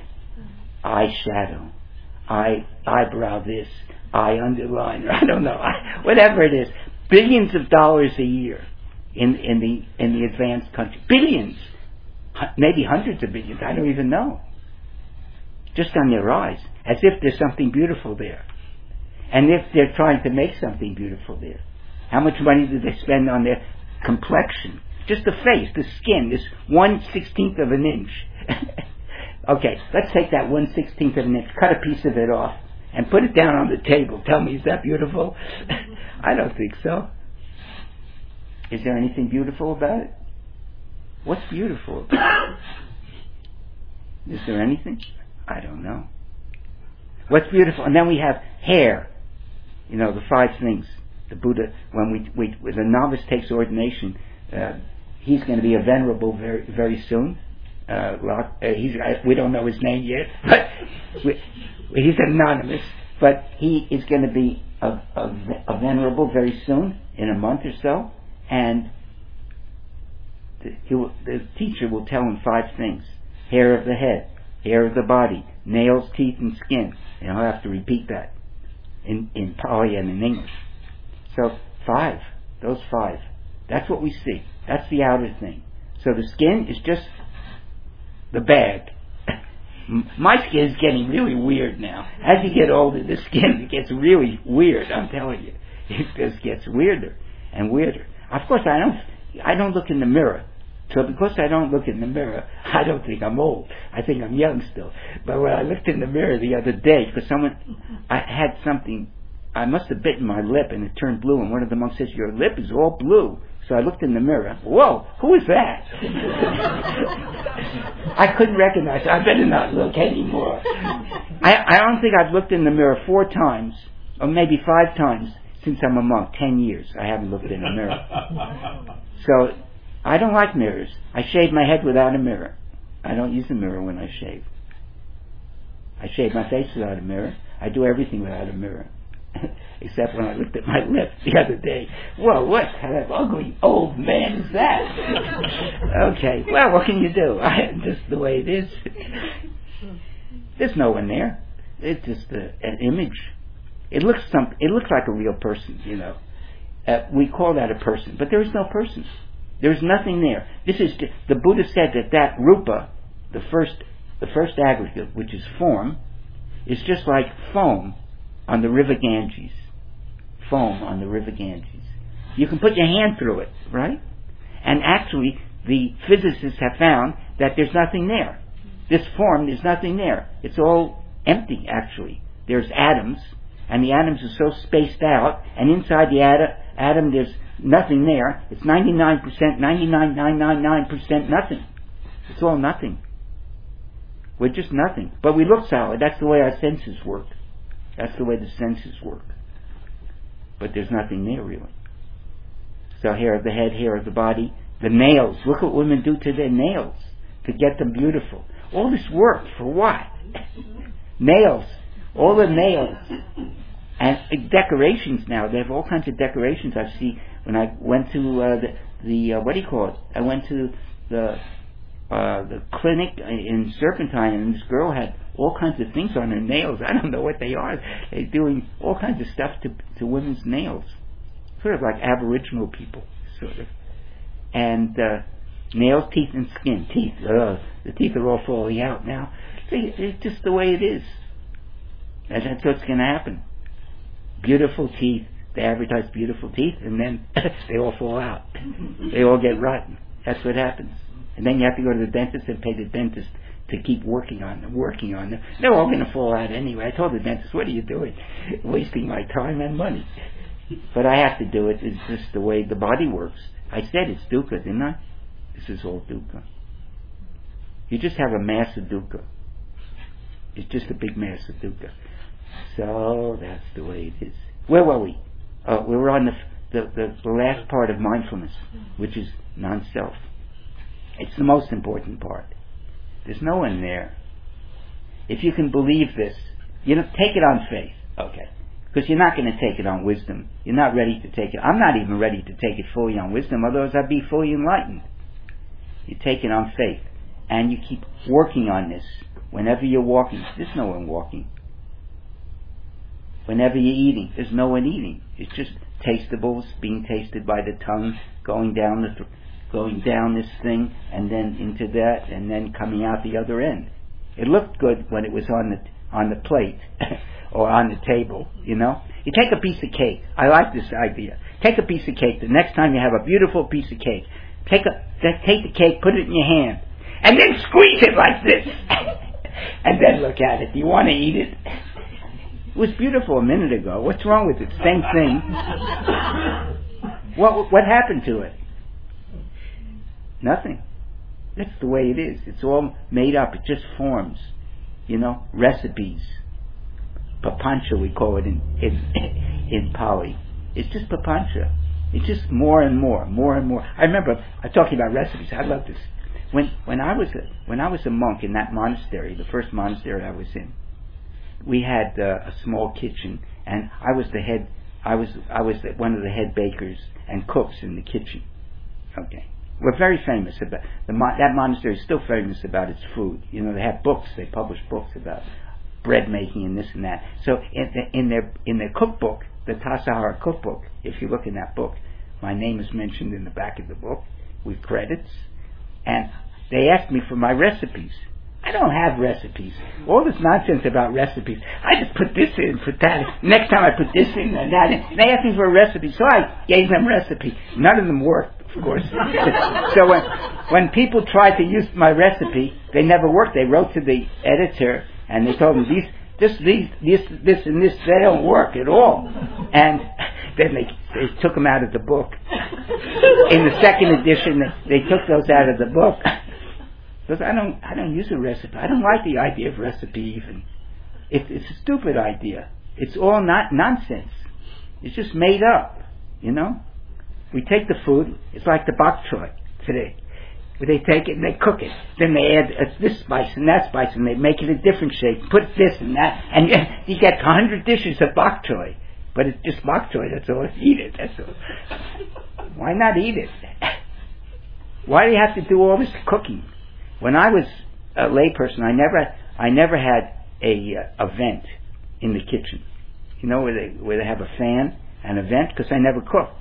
Eyeshadow, eye eyebrow this, eye underliner. I don't know. I, whatever it is, billions of dollars a year in in the in the advanced country. Billions, maybe hundreds of billions. I don't even know. Just on their eyes, as if there's something beautiful there, and if they're trying to make something beautiful there. How much money do they spend on their complexion? Just the face, the skin, this one sixteenth of an inch. Okay, let's take that one sixteenth of an inch, cut a piece of it off, and put it down on the table. Tell me, is that beautiful? I don't think so. Is there anything beautiful about it? What's beautiful about it? Is there anything? I don't know. What's beautiful? And then we have hair. You know, the five things. The Buddha, when we, we when the novice takes ordination, uh, he's going to be a venerable very very soon. Uh, uh, he's, uh, we don't know his name yet, but we, he's anonymous. But he is going to be a, a, a venerable very soon, in a month or so, and the, he will, the teacher will tell him five things: hair of the head, hair of the body, nails, teeth, and skin. And I'll have to repeat that in in Pali and in English. So five, those five. That's what we see. That's the outer thing. So the skin is just the bag. My skin is getting really weird now. As you get older, the skin gets really weird. I'm telling you, it just gets weirder and weirder. Of course, I don't. I don't look in the mirror. So because I don't look in the mirror, I don't think I'm old. I think I'm young still. But when I looked in the mirror the other day, because someone, I had something. I must have bitten my lip and it turned blue. And one of the monks says, "Your lip is all blue." So I looked in the mirror. Whoa, who is that? I couldn't recognize it. I better not look anymore. I, I don't think I've looked in the mirror four times, or maybe five times, since I'm a monk. Ten years I haven't looked in a mirror. So I don't like mirrors. I shave my head without a mirror. I don't use a mirror when I shave. I shave my face without a mirror. I do everything without a mirror. Except when I looked at my lip the other day. Whoa, what kind of ugly old man is that? Okay, well, what can you do? I, just the way it is. There's no one there. It's just a, an image. It looks some. It looks like a real person, you know. Uh, we call that a person, but there is no person. There is nothing there. This is just, the Buddha said that that rupa, the first, the first aggregate, which is form, is just like foam on the river Ganges. Foam on the river Ganges. You can put your hand through it, right? And actually, the physicists have found that there's nothing there. This form, there's nothing there. It's all empty, actually. There's atoms, and the atoms are so spaced out, and inside the atom, atom there's nothing there. It's ninety-nine percent, ninety-nine point nine nine nine percent nothing. It's all nothing. We're just nothing. But we look solid. That's the way our senses work. That's the way the senses work. But there's nothing there, really. So hair of the head, hair of the body, the nails. Look what women do to their nails to get them beautiful. All this work for what? Nails. All the nails. And decorations now. They have all kinds of decorations. I see when I went to uh, the, the uh, what do you call it? I went to the uh, the clinic in Serpentine, and this girl had all kinds of things on her nails. I don't know what they are. They're doing all kinds of stuff to to women's nails. Sort of like Aboriginal people, sort of. And uh, nails, teeth, and skin. Teeth. Uh, the teeth are all falling out now. It's just the way it is. And that's what's going to happen. Beautiful teeth. They advertise beautiful teeth, and then they all fall out. They all get rotten. That's what happens. And then you have to go to the dentist and pay the dentist to keep working on them, working on them. They're all going to fall out anyway. I told the dentist, what are you doing? Wasting my time and money. But I have to do it. It's just the way the body works. I said it's dukkha, didn't I? This is all dukkha. You just have a mass of dukkha. It's just a big mass of dukkha. So that's the way it is. Where were we? Uh, we were on the, the, the, the last part of mindfulness, which is non-self. It's the most important part. There's no one there. If you can believe this, you know, take it on faith. Okay. Because you're not going to take it on wisdom. You're not ready to take it. I'm not even ready to take it fully on wisdom, otherwise I'd be fully enlightened. You take it on faith. And you keep working on this. Whenever you're walking, there's no one walking. Whenever you're eating, there's no one eating. It's just tastables being tasted by the tongue, going down the th- going down this thing, and then into that, and then coming out the other end. It looked good when it was on the on the plate or on the table, you know. You take a piece of cake. I like this idea. Take a piece of cake. The next time you have a beautiful piece of cake, take a take the cake, put it in your hand, and then squeeze it like this, and then look at it. Do you want to eat it? It was beautiful a minute ago. What's wrong with it? Same thing. What what happened to it? Nothing. That's the way it is. It's all made up. It just forms. You know, recipes. Papancha, we call it in in, in Pali. It's just papancha. It's just more and more, more and more. I remember I'm talking about recipes. I love this. When when I was a, when I was a monk in that monastery, the first monastery I was in, we had uh, a small kitchen, and I was the head. I was I was the, one of the head bakers and cooks in the kitchen. Okay, we're very famous about the that monastery is still famous about its food. You know, they have books. They publish books about bread making and this and that. So in, in their in their cookbook, the Tassajara cookbook, if you look in that book, my name is mentioned in the back of the book with credits, and they asked me for my recipes. I don't have recipes. All this nonsense about recipes. I just put this in, put that in. Next time I put this in and that in. And they asked me for a recipe, so I gave them recipe. None of them worked, of course. So when when people tried to use my recipe, they never worked. They wrote to the editor and they told him these, this, these, this, this, and this, they don't work at all. And then they they took them out of the book. In the second edition, they, they took those out of the book. Because I don't, I don't use a recipe. I don't like the idea of recipe even. It, it's a stupid idea. It's all not nonsense. It's just made up, you know. We take the food. It's like the bok choy today. Where they take it and they cook it. Then they add uh, this spice and that spice, and they make it a different shape. Put this and that, and you get a hundred dishes of bok choy. But it's just bok choy. That's all. Eat it. That's all. Why not eat it? Why do you have to do all this cooking? When I was a layperson, I never, I never had a uh, a vent in the kitchen. You know, where they where they have a fan and a vent, because I never cooked.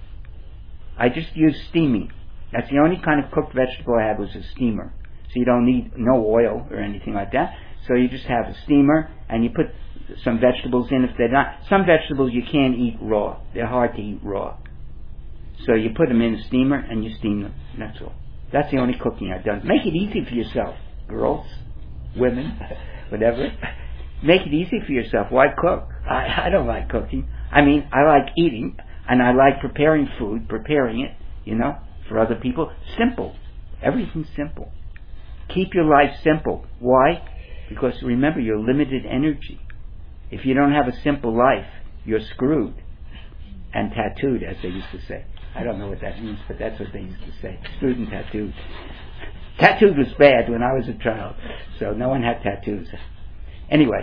I just used steaming. That's the only kind of cooked vegetable I had was a steamer. So you don't need no oil or anything like that. So you just have a steamer and you put some vegetables in. If they're not, some vegetables you can't eat raw. They're hard to eat raw. So you put them in a steamer and you steam them. That's all. That's the only cooking I've done. Make it easy for yourself, girls, women, whatever. Make it easy for yourself. Why cook? I, I don't like cooking. I mean, I like eating, and I like preparing food, preparing it, you know, for other people. Simple. Everything's simple. Keep your life simple. Why? Because remember, you're limited energy. If you don't have a simple life, you're screwed and tattooed, as they used to say. I don't know what that means, but that's what they used to say. Screwed and tattooed. Tattooed was bad when I was a child, so no one had tattoos. Anyway,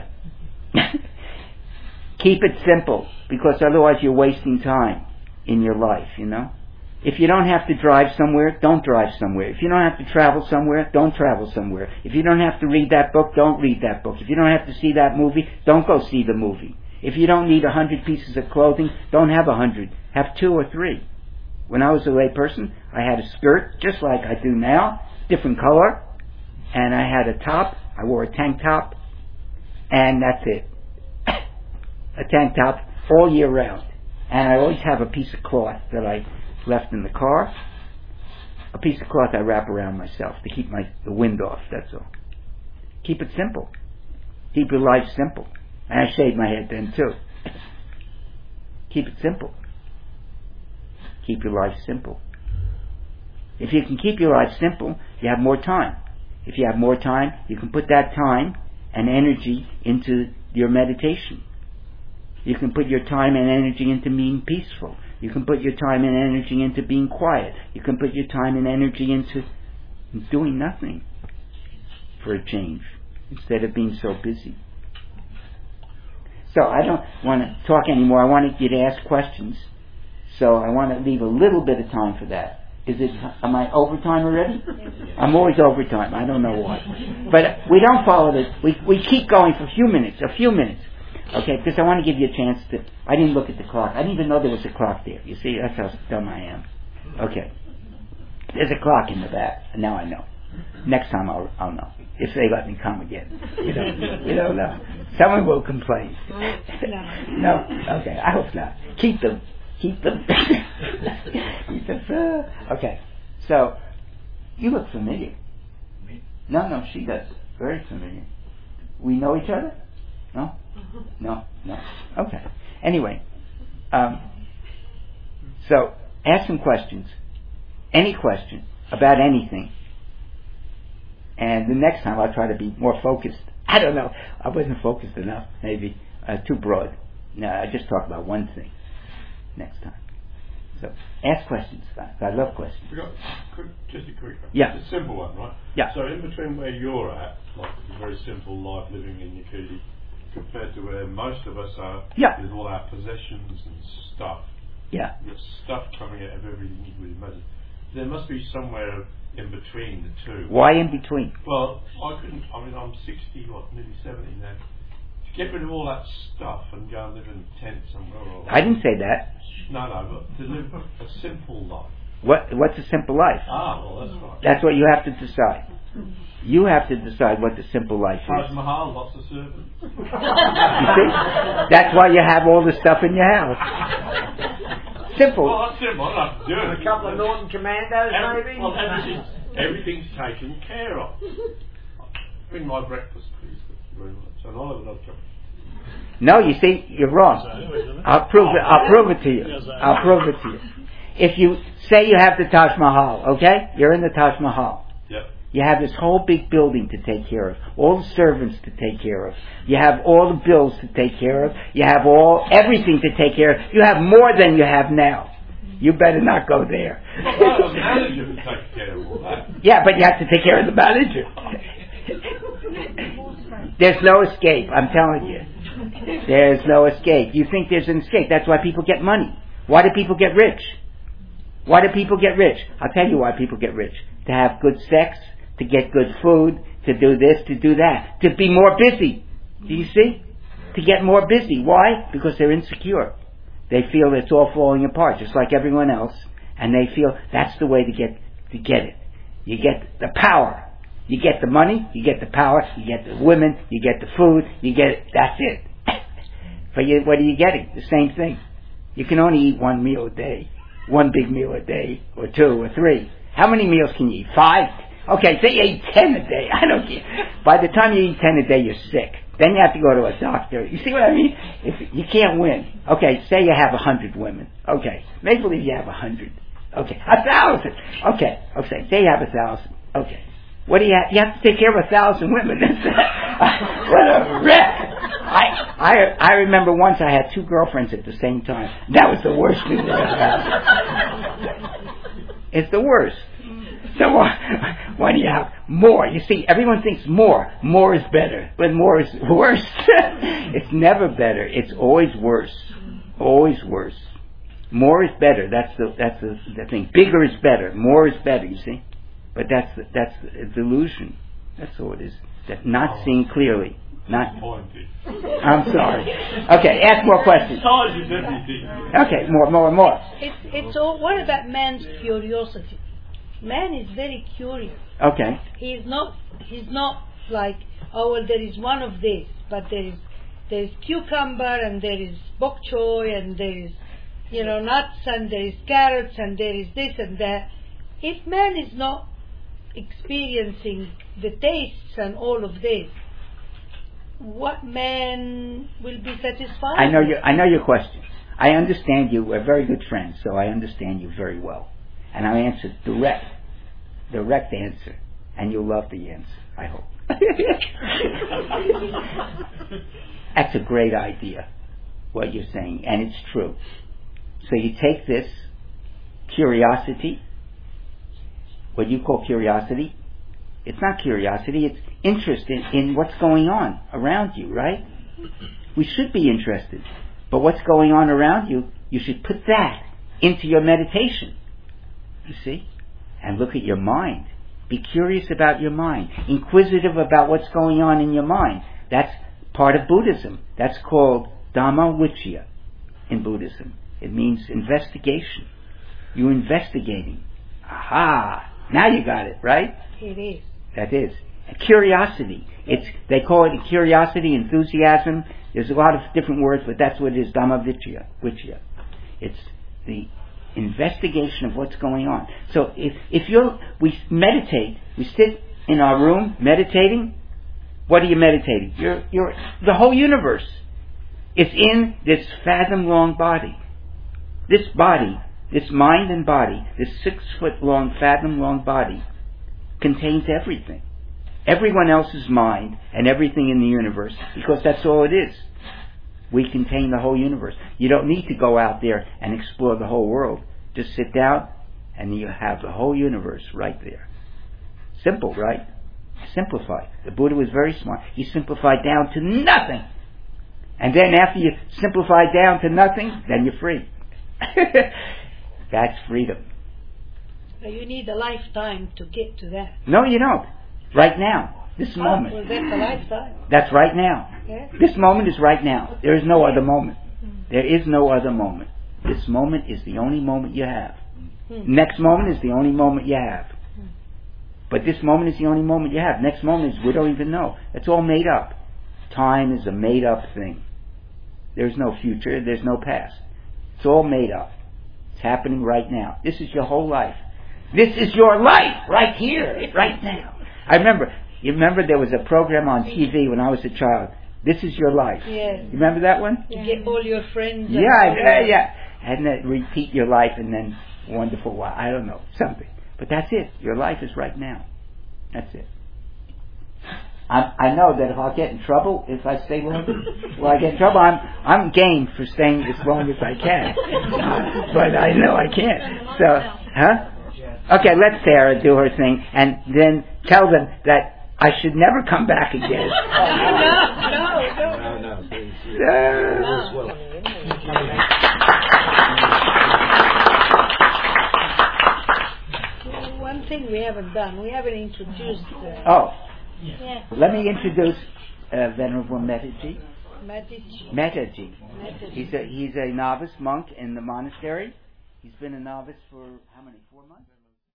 keep it simple, because otherwise you're wasting time in your life, you know. If you don't have to drive somewhere, don't drive somewhere. If you don't have to travel somewhere, don't travel somewhere. If you don't have to read that book, don't read that book. If you don't have to see that movie, don't go see the movie. If you don't need a hundred pieces of clothing, don't have a hundred. Have two or three. When I was a lay person, I had a skirt, just like I do now, different color, and I had a top. I wore a tank top, and that's it. A tank top all year round. And I always have a piece of cloth that I left in the car. A piece of cloth I wrap around myself to keep my the wind off, that's all. Keep it simple. Keep your life simple. And I shave my head then too. Keep it simple. Keep your life simple. If you can keep your life simple, you have more time. If you have more time, you can put that time and energy into your meditation. You can put your time and energy into being peaceful. You can put your time and energy into being quiet. You can put your time and energy into doing nothing for a change, instead of being so busy. So I don't want to talk anymore. I wanted you to ask questions. So I want to leave a little bit of time for that. Is it, am I overtime already? I'm always overtime. I don't know why. But we don't follow this. We, we keep going for a few minutes, a few minutes. Okay, because I want to give you a chance to... I didn't look at the clock. I didn't even know there was a clock there. You see, that's how dumb I am. Okay. There's a clock in the back. Now I know. Next time I'll, I'll know. If they let me come again. You don't, you don't know. Someone will complain. No? Okay, I hope not. Keep them. Keep them. Keep them. Okay. So, you look familiar. No, no, she does. Very familiar. We know each other? No? No? No. Okay. Anyway, um, so ask some questions. Any question about anything. And the next time I'll try to be more focused. I don't know. I wasn't focused enough. Maybe uh, too broad. No, I just talked about one thing next time. So ask questions. I love questions. We got quick, just a quick one. Yeah. It's a simple one, right? Yeah. So in between where you're at, like a very simple life living in Yakudi, compared to where most of us are, yeah. with all our possessions and stuff. Yeah. You've got stuff coming out of everything you would imagine. There must be somewhere in between the two. Why in between? Well, I couldn't, I mean, I'm sixty, what, nearly seventy now. To get rid of all that stuff and go and live in a tent somewhere or... I didn't say that. No, no, but to live a simple life. What? What's a simple life? Ah, well, that's right. That's what you have to decide. You have to decide what the simple life is. Taj Mahal, lots of servants. You see? That's why you have all the stuff in your house. Simple. Well, that's simple. I don't have to do it. A couple of Norton Commandos, Every, maybe? well, everything's, everything's taken care of. Bring my breakfast, please. Thank you very much. And I'll have another cup. No, you see, you're wrong. I'll prove it. I'll prove it to you. I'll prove it to you. If you say you have the Taj Mahal, okay? You're in the Taj Mahal. Yep. You have this whole big building to take care of, all the servants to take care of. You have all the bills to take care of. You have all everything to take care of. You have more than you have now. You better not go there. Well, the manager would take care of all that. Yeah, but you have to take care of the manager. There's no escape, I'm telling you. There's no escape. You think there's an escape. That's why people get money. Why do people get rich? Why do people get rich? I'll tell you why people get rich. To have good sex, to get good food, to do this, to do that. To be more busy. Do you see? To get more busy. Why? Because they're insecure. They feel it's all falling apart, just like everyone else. And they feel that's the way to get to get it. You get the power. You get the money, you get the power, you get the women, you get the food, you get it. That's it. But you, what are you getting? The same thing. You can only eat one meal a day. One big meal a day, or two, or three. How many meals can you eat? Five? Okay, say you eat ten a day. I don't care. By the time you eat ten a day, you're sick. Then you have to go to a doctor. You see what I mean? If you can't win. Okay, say you have a hundred women. Okay, make believe you have a hundred. Okay, a thousand. Okay, okay, say you have a thousand. Okay, what do you have? You have to take care of a thousand women. What a wreck! I I I remember once I had two girlfriends at the same time. That was the worst thing that ever happened. It's the worst. So why do you have more? You see, everyone thinks more. More is better, but more is worse. It's never better. It's always worse. Always worse. More is better. That's the that's the, the thing. Bigger is better. More is better. You see, but that's the, that's a delusion. That's all it is. That not seeing clearly. Not. I'm sorry. Okay, ask more questions. Okay, more, more, more. It's it's all. What about man's curiosity? Man is very curious. Okay. He's not. He's not like, oh well, there is one of this, but there is there is cucumber and there is bok choy and there is, you know, nuts and there is carrots and there is this and that. If man is not experiencing the tastes and all of this, what man will be satisfied? I know your I know your question. I understand you. We're very good friends, so I understand you very well. And I answer direct, direct answer, and you'll love the answer, I hope. That's a great idea, what you're saying, and it's true. So you take this curiosity, what you call curiosity, it's not curiosity, it's interest in, in what's going on around you, right? We should be interested, but what's going on around you, you should put that into your meditation. You see? And look at your mind. Be curious about your mind. Inquisitive about what's going on in your mind. That's part of Buddhism. That's called Dhamma Vichaya in Buddhism. It means investigation. You're investigating. Aha! Now you got it, right? It is. That is. A curiosity. It's they call it curiosity, enthusiasm. There's a lot of different words, but that's what it is, Dhamma Vichaya. Vichaya. It's the investigation of what's going on. So if if you're we meditate, we sit in our room meditating. What are you meditating? You're you're the whole universe is in this fathom long body. This body, this mind and body, this six foot long, fathom long body contains everything. Everyone else's mind and everything in the universe, because that's all it is. We contain the whole universe. You don't need to go out there and explore the whole world. Just sit down and you have the whole universe right there. Simple, right? Simplify. The Buddha was very smart. He simplified down to nothing. And then after you simplify down to nothing, then you're free. That's freedom. But you need a lifetime to get to that. No, you don't. Right now. This Oh, moment. well, that's a lifetime. That's right now. Yeah. This moment is right now. There is no other moment. There is no other moment. This moment is the only moment you have. Hmm. Next moment is the only moment you have. But this moment is the only moment you have. Next moment is we don't even know. It's all made up. Time is a made up thing. There's no future. There's no past. It's all made up. It's happening right now. This is your whole life. This is your life right here, right now. I remember, you remember there was a program on T V when I was a child. This is your life. Yes. You remember that one? You get all your friends. Yeah, and yeah, yeah. And then repeat your life and then wonderful, wow, I don't know, something. But that's it. Your life is right now. That's it. I, I know that if I get in trouble, if I stay longer, well, I get in trouble, I'm I'm game for staying as long as I can. Uh, but I know I can't. So, huh? Okay, let Sarah do her thing and then tell them that I should never come back again. no, no, no. No, no. Please, you- Uh, as well. Well, one thing we haven't done, we haven't introduced uh, oh, yeah. let me introduce uh, Venerable Metaji. Medici. Metaji. Medici. He's a he's a novice monk in the monastery. He's been a novice for how many? Four months.